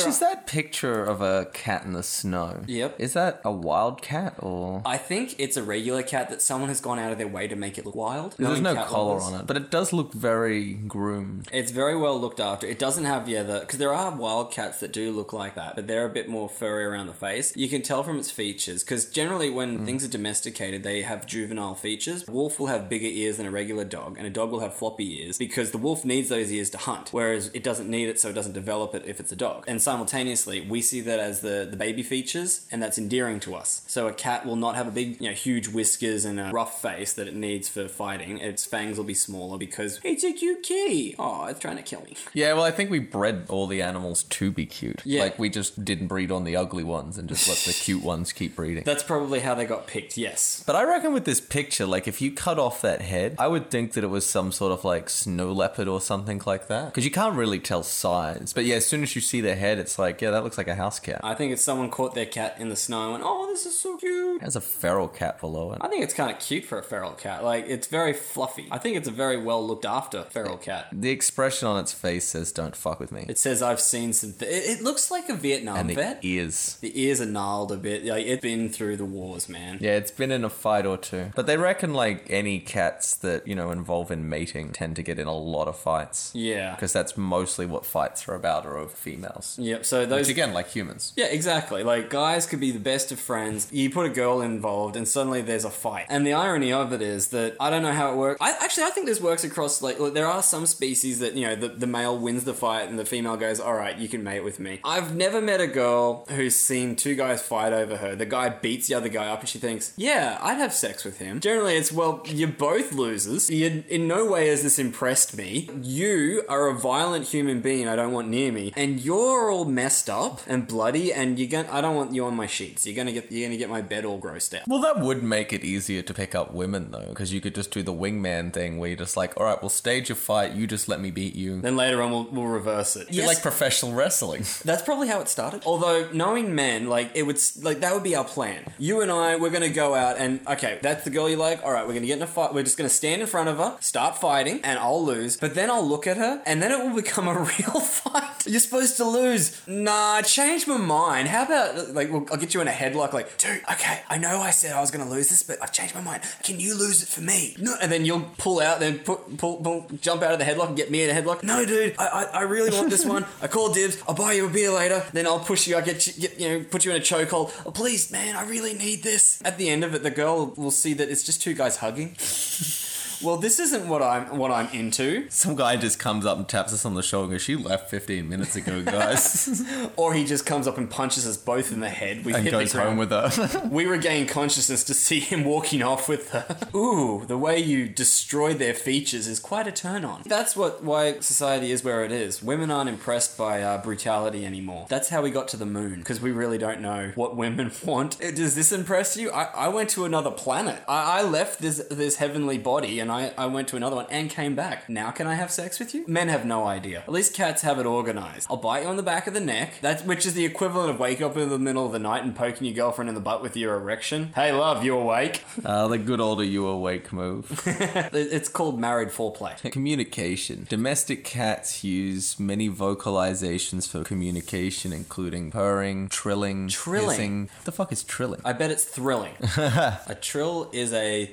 is that picture of a cat in the snow? Yep. Is that a wild cat or? I think it's a regular cat that someone has gone out of their way to make it look wild. There's no cat collar lovers. on it, but it does look very groomed. It's very well looked after. It doesn't have because there are wild cats that do look like that, but they're a bit more furry around the face. You can tell from its features because generally when things are domesticated, they have juvenile features. A wolf will have bigger ears than a regular dog, and a dog will have floppy ears because the wolf needs those ears to hunt, whereas it doesn't need it, so it doesn't develop it if it's a dog. And simultaneously, we see that as the baby features, and that's endearing to us. So a cat will not have a big, huge whiskers and a rough face that it needs for fighting. Its fangs will be smaller because it's a cute kitty. Oh, it's trying to kill me. Yeah, well, I think we bred all the animals to be cute. Yeah. Like, we just didn't breed on the ugly ones and just let the cute ones keep breeding. That's probably how they got picked, yes. But I reckon with this picture, like, if you cut off that head, I would think that it was some sort of, like, snow leopard or something like that. Because you can't really tell size. But yeah, as soon as you see the head, it's like, yeah, that looks like a house cat. I think it's someone caught their cat in the snow and went, oh, this is so cute. There's a feral cat below it. I think it's kind of cute for a feral cat. Like, it's very fluffy. I think it's a very well looked after feral cat. The expression on its face says, don't fuck with me. It says, I've seen some... It looks like a Vietnam And the vet. ears. The ears are gnarled a bit. Like, it's been through the wars, man. Yeah, it's been in a fight or two. But they reckon, like, any cats that, involve in mating tend to get in a lot of fights. Yeah. Because that's mostly what fights are about, are over females. Yep, so those... Which, again, like humans. Yeah, exactly. Like, guys could be the best of friends. You put a girl involved and suddenly there's a fight. And the irony of it is that I don't know how it works. I think this works across, like, there are some species that, the male wins the fight and the female goes, all right, you can mate with me. I've never met a girl who's seen two guys fight over her. The guy beats the other guy up and she thinks, yeah, I'd have sex with him. Generally, it's, well, you're both losers. In no way has this impressed me. You are a violent human being I don't want near me. And you're all messed up and bloody and I don't want you on my sheets. You're gonna get my bed all grossed out. Well, that would make it easier to pick up women, though, because you could just do the wingman thing where you're just like, all right, we'll stage a fight, you just let me beat you. Then later on, we'll reverse it. You're like professional wrestling. That's probably how it started. Although, knowing men, like, that would be our plan. You and I, we're gonna go out and, okay, that's the girl you like, all right, we're gonna get in a fight, we're just gonna stand in front of her, start fighting, and I'll lose, but then I'll look at her, and then it will become a real fight. You're supposed to lose. Nah, change my mind. How about, like, I'll get you in a headlock, like, dude, okay, I know I said I was gonna lose this, but I've changed my mind. Can you lose it for me? No, and then you'll pull out, then pull, jump out of the headlock and get me in a headlock. No, dude, I really want this one. I call dibs. I'll buy you a beer later. Then I'll push you. I'll put you in a chokehold. Oh, please, man, I really need this. At the end of it, the girl will see that it's just two guys hugging. Well, this isn't what I'm into. Some guy just comes up and taps us on the shoulder and goes, she left 15 minutes ago, guys. Or he just comes up and punches us both in the head. We and hit goes the ground. home with her. We regain consciousness to see him walking off with her. Ooh, the way you destroy their features is quite a turn on. That's why society is where it is. Women aren't impressed by brutality anymore. That's how we got to the moon, because we really don't know what women want. Does this impress you? I went to another planet. I left this heavenly body and I went to another one and came back. Now can I have sex with you? Men have no idea. At least cats have it organized. I'll bite you on the back of the neck, which is the equivalent of waking up in the middle of the night and poking your girlfriend in the butt with your erection. Hey love, you awake? The good old "are you awake" move. It's called married foreplay. Communication. Domestic cats use many vocalizations for communication, including purring, trilling, hissing. What the fuck is trilling? I bet it's thrilling. A trill is a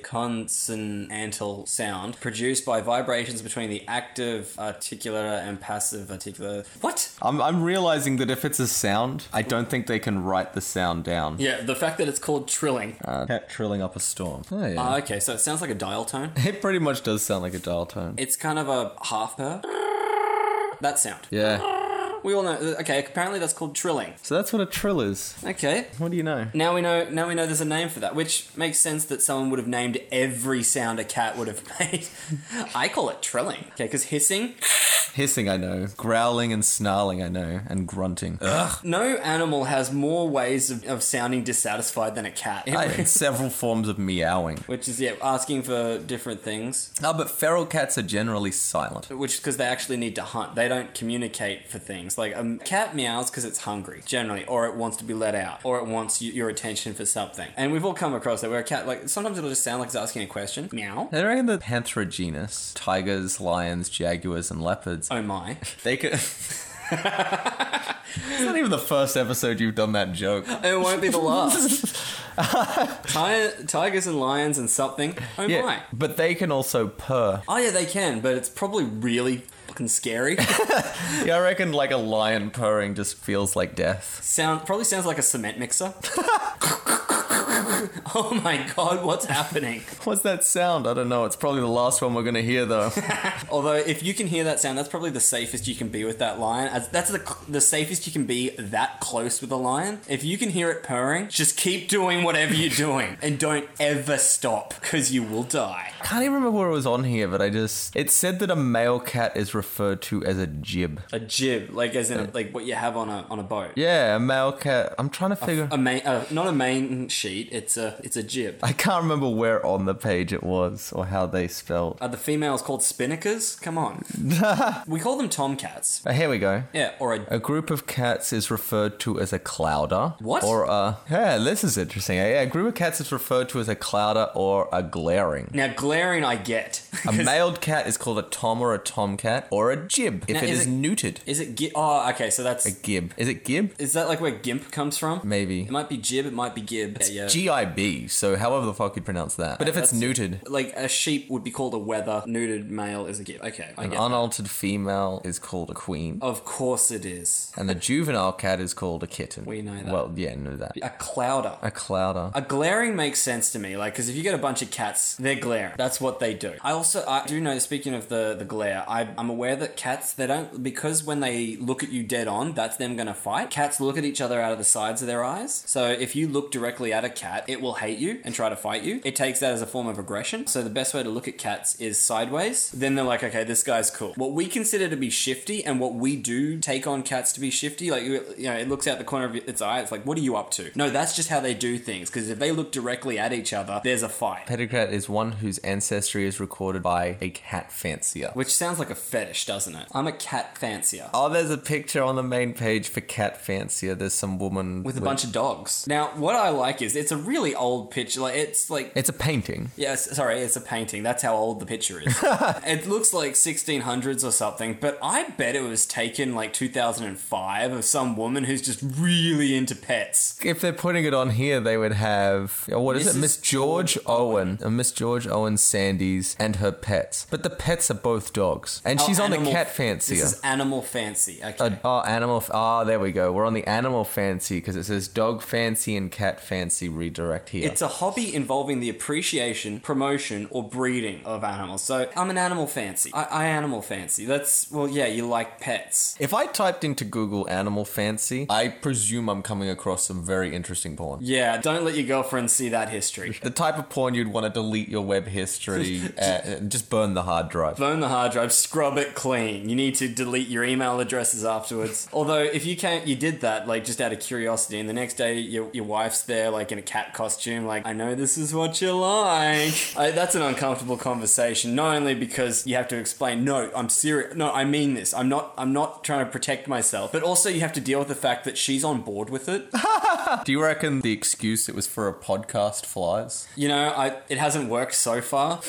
consonantal sound produced by vibrations between the active articulator and passive articulator. What? I'm realizing that if it's a sound, I don't think they can write the sound down. Yeah, the fact that it's called trilling. Cat trilling up a storm. Oh, yeah. Okay, so it sounds like a dial tone. It pretty much does sound like a dial tone. It's kind of a half purr. That sound. Yeah. We all know. Okay, apparently that's called trilling. So that's what a trill is. Okay. What do you know? Now we know there's a name for that, which makes sense that someone would have named every sound a cat would have made. I call it trilling. Okay, because hissing. Hissing, I know. Growling and snarling, I know. And grunting. Ugh. No animal has more ways of sounding dissatisfied than a cat. And several forms of meowing. Which is, asking for different things. Oh, but feral cats are generally silent. Which is because they actually need to hunt. They don't communicate for things. Like, a cat meows because it's hungry, generally. Or it wants to be let out. Or it wants your attention for something. And we've all come across that where a cat, like, sometimes it'll just sound like it's asking a question. Meow. I reckon that Panthera genus, tigers, lions, jaguars, and leopards, Oh my. they could... It's not even the first episode you've done that joke. It won't be the last. Tigers and lions and something. Oh my. But they can also purr. Oh yeah, they can, but it's probably really fucking scary. Yeah, I reckon like a lion purring just feels like death. Probably sounds like a cement mixer. Oh my god, what's happening? What's that sound? I don't know. It's probably the last one we're going to hear, though. Although, if you can hear that sound, that's probably the safest you can be with that lion. That's the safest you can be that close with a lion. If you can hear it purring, just keep doing whatever you're doing. And don't ever stop, because you will die. I can't even remember what it was on here, but it said that a male cat is referred to as a jib. A jib, like as in like what you have on a boat. Yeah, a male cat. I'm trying to figure... Not a main sheet, it's a jib. I can't remember where on the page it was or how they spelled. Are the females called spinnakers? Come on. We call them tomcats. Here we go. Yeah, or A group of cats is referred to as a clouder. What? Yeah, this is interesting. Yeah, a group of cats is referred to as a clouder or a glaring. Now, glaring I get. A male cat is called a tom or a tomcat or a jib if it is neutered. Is it Oh, okay, so that's... A gib. Is it gib? Is that like where gimp comes from? Maybe. It might be jib, it might be gib. Yeah. G-I-B, so however the fuck you pronounce that. But if it's neutered... Like a sheep would be called a wether, neutered male is a gib. Okay, I An get unaltered female is called a queen. Of course it is. And the juvenile cat is called a kitten. We know that. Well, yeah, know that. A clouder. A clouder. A glaring makes sense to me, like, because if you get a bunch of cats, they're glaring. That's what they do. I do know, speaking of the glare, I'm aware that cats, they don't, because when they look at you dead on, that's them gonna fight. Cats look at each other out of the sides of their eyes. So if you look directly at a cat, it will hate you and try to fight you. It takes that as a form of aggression. So the best way to look at cats is sideways. Then they're like, okay, this guy's cool. What we consider to be shifty and what we do take on cats to be shifty, like, you know, it looks out the corner of its eye, it's like, what are you up to? No, that's just how they do things, because if they look directly at each other, there's a fight. Pedicrat is one whose ancestry is recorded by a cat fancier. Which sounds like a fetish, doesn't it? I'm a cat fancier. Oh, there's a picture on the main page for cat fancier. There's some woman with a bunch of dogs. Now, what I like is it's a really old picture. It's a painting. Yes, sorry, it's a painting. That's how old the picture is. It looks like 1600s or something, but I bet it was taken like 2005 of some woman who's just really into pets. If they're putting it on here, they would have, what is it? Miss George Owen. Miss George Owen Sandys and her pets. But the pets are both dogs. And she's on the cat fancier. This is animal fancy. Okay. There we go. We're on the animal fancy because it says dog fancy and cat fancy redirect here. It's a hobby involving the appreciation, promotion, or breeding of animals. So I'm an animal fancy. I animal fancy. That's, well, yeah, you like pets. If I typed into Google animal fancy, I presume I'm coming across some very interesting porn. Yeah, don't let your girlfriend see that history. The type of porn you'd want to delete your web history and just burn the hard drive. Burn the hard drive, scrub it clean. You need to delete your email addresses afterwards. Although, if you did that, like, just out of curiosity, and the next day your wife's there, like, in a cat costume, like, I know this is what you like. That's an uncomfortable conversation, not only because you have to explain, no, I'm serious, no, I mean this, I'm not trying to protect myself, but also you have to deal with the fact that she's on board with it. Do you reckon the excuse it was for a podcast flies? You know, it hasn't worked so far.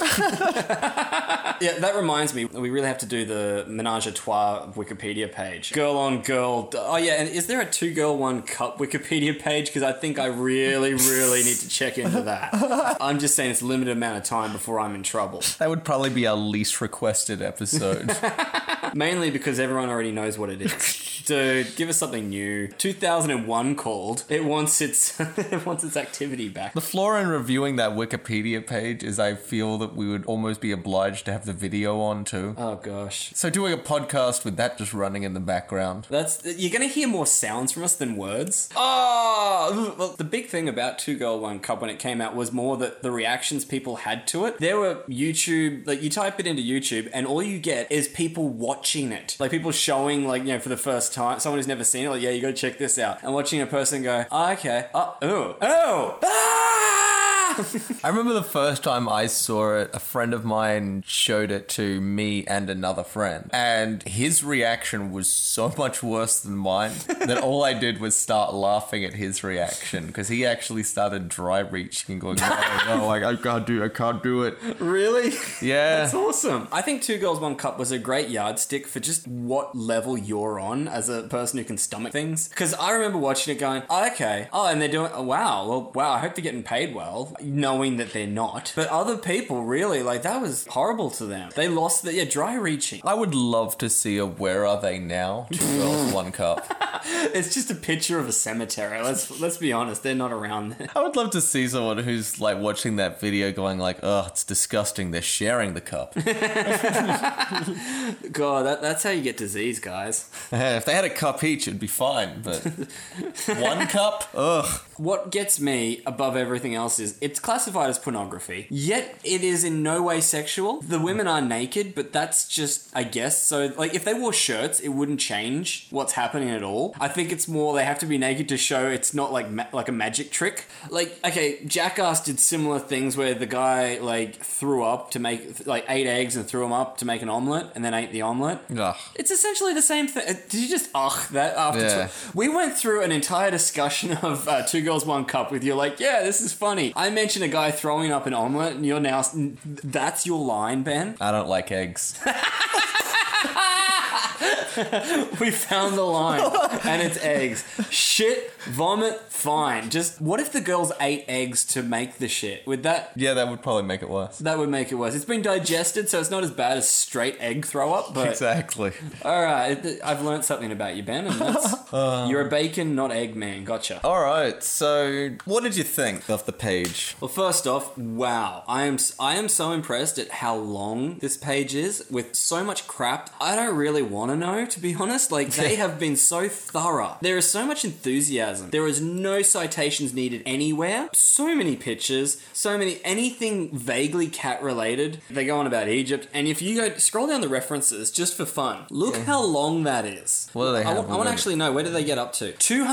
Yeah, that reminds me, we really have to do the Menage a Trois Wikipedia page. Girl on girl. Oh yeah, and is there a 2-girl 1-cup Wikipedia page? Because I think I really, really need to check into that. I'm just saying it's a limited amount of time before I'm in trouble. That would probably be our least requested episode. Mainly because everyone already knows what it is. Dude, give us something new. 2001 called. It wants its activity back. The flaw in reviewing that Wikipedia page is I feel that we would almost be obliged to have the video on too. Oh gosh. So doing a podcast with that just running in the background. You're gonna hear more sounds from us than words. Oh! Well, the big thing about 2-Girl 1-Cup when it came out was more that the reactions people had to it. There were YouTube, like, you type it into YouTube and all you get is people watching it. Like, people showing, like, you know, for the first time, someone who's never seen it, like, yeah, you gotta check this out. And watching a person go, oh, okay, oh, ah! I remember the first time I saw it, a friend of mine showed it to me and another friend. And his reaction was so much worse than mine that all I did was start laughing at his reaction because he actually started dry reaching and going, no, like, I can't do it. Really? Yeah. That's awesome. I think Two Girls, One Cup was a great yardstick for just what level you're on as a person who can stomach things. Because I remember watching it going, oh, okay. Oh, and they're doing, oh, wow, I hope they're getting paid well, knowing that they're not. But other people, really, like, that was horrible to them. They lost the, dry reaching. I would love to see a Where Are They Now? Two Girls, One Cup. It's just a picture of a cemetery. Let's be honest, they're not around there. I would love to see someone who's like watching that video going like, oh, it's disgusting. They're sharing the cup. God, that's how you get disease, guys. If they had a cup each, it'd be fine. But one cup? Ugh. What gets me above everything else is it's classified as pornography, yet it is in no way sexual. The women are naked, but that's just, I guess, so like if they wore shirts, it wouldn't change what's happening at all. I think it's more they have to be naked to show it's not like like a magic trick. Like, okay, Jackass did similar things where the guy like threw up to make, like ate eggs and threw them up to make an omelette and then ate the omelette. Ugh. It's essentially the same thing. Did you just that after? Yeah. We went through an entire discussion of Two Girls, One Cup with you like, yeah, this is funny. I mentioned a guy throwing up an omelette and you're now, that's your line, Ben? I don't like eggs. We found the line, and it's eggs. Shit, vomit, fine. Just, what if the girls ate eggs to make the shit? Would that... Yeah, that would probably make it worse. That would make it worse. It's been digested, so it's not as bad as straight egg throw up, but... Exactly. Alright, I've learned something about you, Ben, and that's... You're a bacon, not egg man. Gotcha. Alright, so what did you think of the page? Well, first off, wow. I am so impressed at how long this page is, with so much crap. I don't really want to know, to be honest. Like, they have been so thorough. There is so much enthusiasm. There is no citations needed anywhere. So many pictures, anything vaguely cat related. They go on about Egypt, and if you go scroll down the references just for fun, look how long that is. What do they have? I want to actually know, where did they get up to?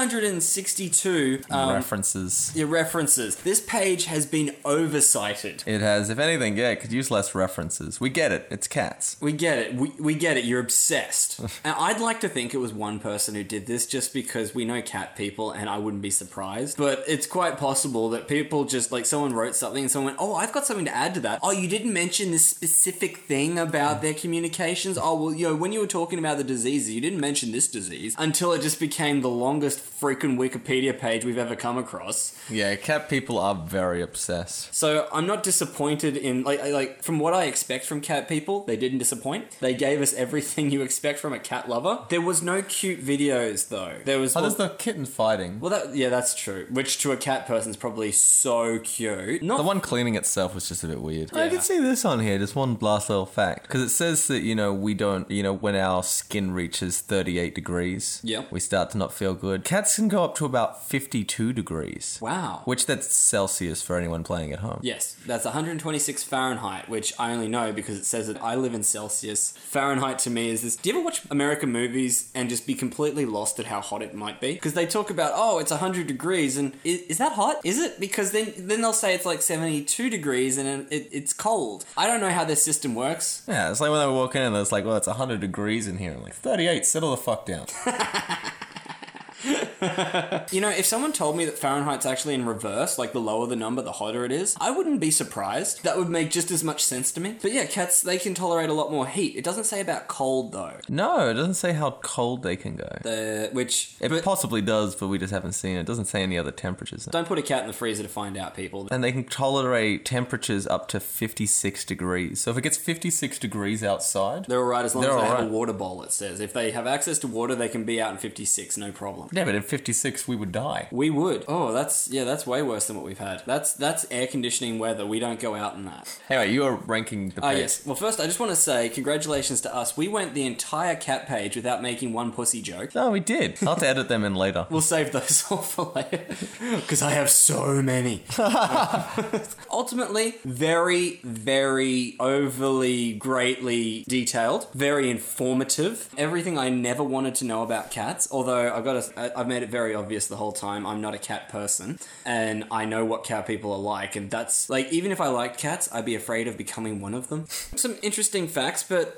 262 references. Yeah, references. This page has been oversighted. It has. If anything, yeah, it could use less references. We get it. It's cats. We get it. We get it. You're obsessed. And I'd like to think it was one person who did this just because we know cat people and I wouldn't be surprised. But it's quite possible that people just, like, someone wrote something and someone went, oh, I've got something to add to that. Oh, you didn't mention this specific thing about their communications? Oh, well, when you were talking about the diseases, you didn't mention this disease, until it just became the longest freaking Wikipedia page we've ever come across. Yeah, cat people are very obsessed. So I'm not disappointed in, like from what I expect from cat people, they didn't disappoint. They gave us everything you expect from a cat lover. There was no cute videos though. There was... there's the kitten fighting. Well, that's true. Which to a cat person is probably so cute. The one cleaning itself was just a bit weird. Yeah. I can see this on here, just one last little fact. Because it says that, we don't, when our skin reaches 38 degrees, we start to not feel good. Cats can go up to about 52 degrees. Wow. Which that's Celsius for anyone playing at home. Yes, that's 126 Fahrenheit, which I only know because it says that I live in Celsius. Fahrenheit to me is this... Do you ever watch American movies and just be completely lost at how hot it might be? Because they talk about, oh, it's 100 degrees, and is that hot? Is it? Because then they'll say it's like 72 degrees and it's cold. I don't know how their system works. Yeah, it's like when they were walking in, it's like, well, it's 100 degrees in here. I'm like, 38, settle the fuck down. If someone told me that Fahrenheit's actually in reverse, like the lower the number, the hotter it is, I wouldn't be surprised. That would make just as much sense to me. But yeah, cats, they can tolerate a lot more heat. It doesn't say about cold, though. No, it doesn't say how cold they can go. It possibly does, but we just haven't seen it. It doesn't say any other temperatures. Don't put a cat in the freezer to find out, people. And they can tolerate temperatures up to 56 degrees. So if it gets 56 degrees outside... They're alright as long as they have a water bowl, it says. If they have access to water, they can be out in 56, no problem. Yeah, but at 56, we would die. We would. Oh, that's way worse than what we've had. That's air conditioning weather. We don't go out in that. Anyway, you are ranking the page. Yes. Well, first, I just want to say congratulations to us. We went the entire cat page without making one pussy joke. No, we did. I'll have to edit them in later. We'll save those all for later. Because I have so many. Ultimately, very, very overly, greatly detailed. Very informative. Everything I never wanted to know about cats. Although, I've made it very obvious the whole time I'm not a cat person, and I know what cat people are like, and that's, like, even if I liked cats, I'd be afraid of becoming one of them. Some interesting facts, but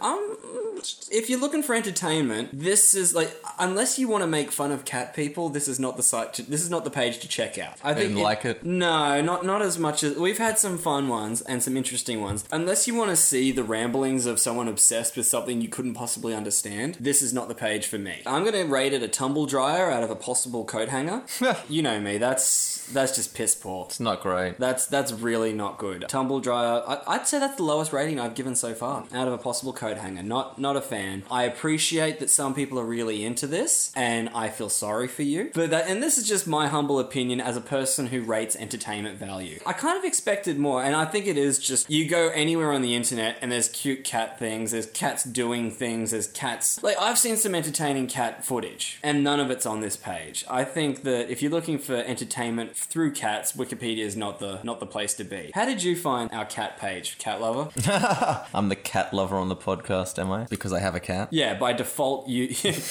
if you're looking for entertainment, this is, like, unless you want to make fun of cat people, this is not the this is not the page to check out. I didn't like it? No, not as much as... We've had some fun ones and some interesting ones. Unless you want to see the ramblings of someone obsessed with something you couldn't possibly understand, this is not the page for me. I'm going to rate it a tumble dryer out of a possible coat hanger. You know me, that's just piss poor. It's not great. That's really not good. Tumble dryer, I'd say that's the lowest rating I've given so far out of a possible coat hanger. Not a fan. I appreciate that some people are really into this, and I feel sorry for you. And this is just my humble opinion as a person who rates entertainment value. I kind of expected more, and I think it is just, you go anywhere on the internet and there's cute cat things, there's cats doing things, there's cats... Like, I've seen some entertaining cat footage, and none of it's on this page. I think that if you're looking for entertainment through cats, Wikipedia is not the place to be. How did you find our cat page, Cat Lover? I'm the cat lover on the podcast, am I? Because I have a cat? Yeah, by default, you...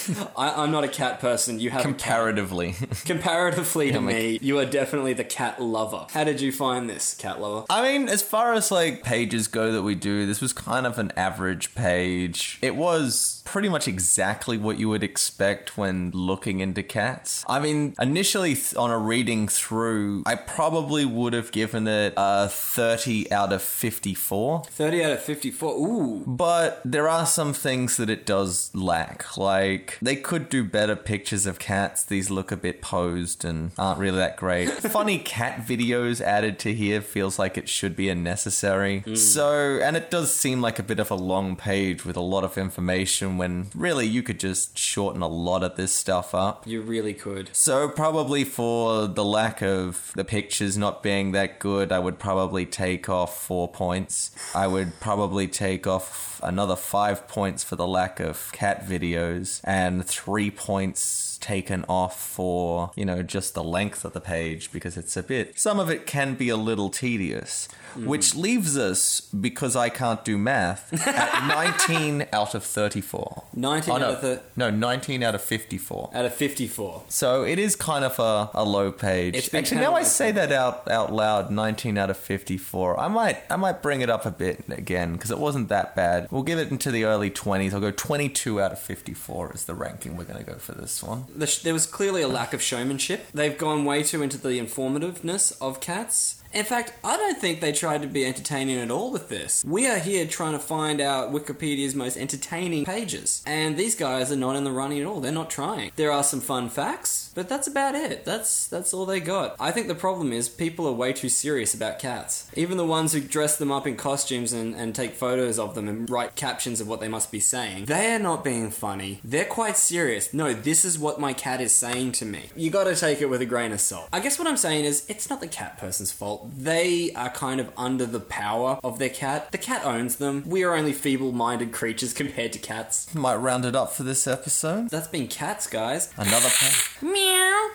I'm not a cat person, you have Comparatively. Comparatively to me, you are definitely the cat lover. How did you find this, Cat Lover? I mean, as far as, like, pages go that we do, this was kind of an average page. It was pretty much exactly what you would expect when looking into cats. I mean, initially on a reading through, I probably would have given it a 30 out of 54. 30 out of 54, ooh. But there are some things that it does lack. Like, they could do better pictures of cats. These look a bit posed and aren't really that great. Funny cat videos added to here feels like it should be unnecessary. So, and it does seem like a bit of a long page with a lot of information when really you could just shorten a lot of this stuff up. You really could. So probably for the lack of the pictures not being that good, I would probably take off 4 points. I would probably take off another 5 points for the lack of cat videos, and 3 points taken off for, you know, just the length of the page, because it's some of it can be a little tedious, which leaves us, because I can't do math, at 19 out of 34. 19 out of 19 out of 54. Out of 54. So it is kind of a low page. Actually, now I say that out loud, 19 out of 54. I might bring it up a bit again, because it wasn't that bad. We'll give it into the early 20s. I'll go 22 out of 54 is the ranking we're going to go for this one. There was clearly a lack of showmanship. They've gone way too into the informativeness of cats. In fact, I don't think they tried to be entertaining at all with this. We are here trying to find out Wikipedia's most entertaining pages, and these guys are not in the running at all. They're not trying. There are some fun facts, but that's about it. That's all they got. I think the problem is people are way too serious about cats. Even the ones who dress them up in costumes and take photos of them and write captions of what they must be saying, they are not being funny. They're quite serious. No, this is what my cat is saying to me. You gotta take it with a grain of salt. I guess what I'm saying is, it's not the cat person's fault. They are kind of under the power of their cat. The cat owns them. We are only feeble-minded creatures compared to cats. Might round it up for this episode. That's been cats, guys. Another page. Meow.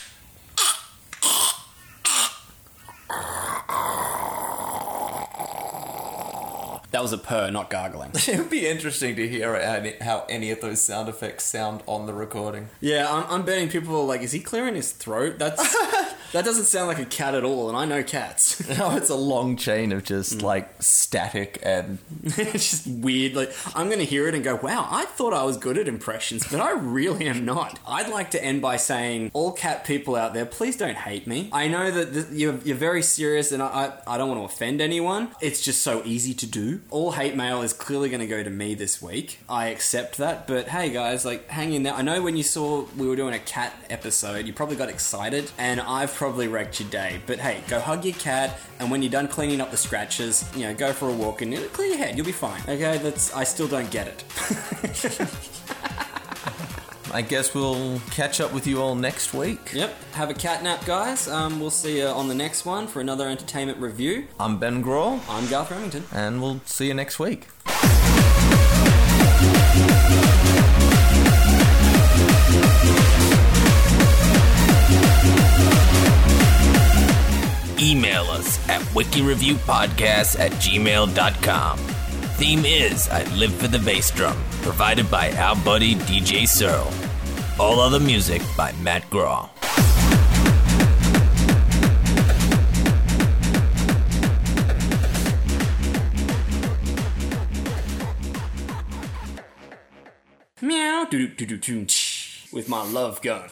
That was a purr, not gargling. It would be interesting to hear how any of those sound effects sound on the recording. Yeah, I'm betting people are like, is he clearing his throat? That doesn't sound like a cat at all, and I know cats. No, it's a long chain of just, like, static and... It's just weird. Like, I'm going to hear it and go, wow, I thought I was good at impressions, but I really am not. I'd like to end by saying, all cat people out there, please don't hate me. I know that you're very serious, and I don't want to offend anyone. It's just so easy to do. All hate mail is clearly going to go to me this week. I accept that, but hey, guys, like, hang in there. I know when you saw we were doing a cat episode, you probably got excited, and I've probably wrecked your day. But hey, go hug your cat, and when you're done cleaning up the scratches, you know, go for a walk and clear your head. You'll be fine. Okay, I still don't get it. I guess we'll catch up with you all next week. Yep. Have a cat nap, guys. We'll see you on the next one for another entertainment review. I'm Ben Grawl. I'm Garth Remington. And we'll see you next week. Email us at wikireviewpodcast@gmail.com. Theme is I Live for the Bass Drum, provided by our buddy DJ Searle. All other music by Matt Graw. Meow, do do do do do, with my love gun.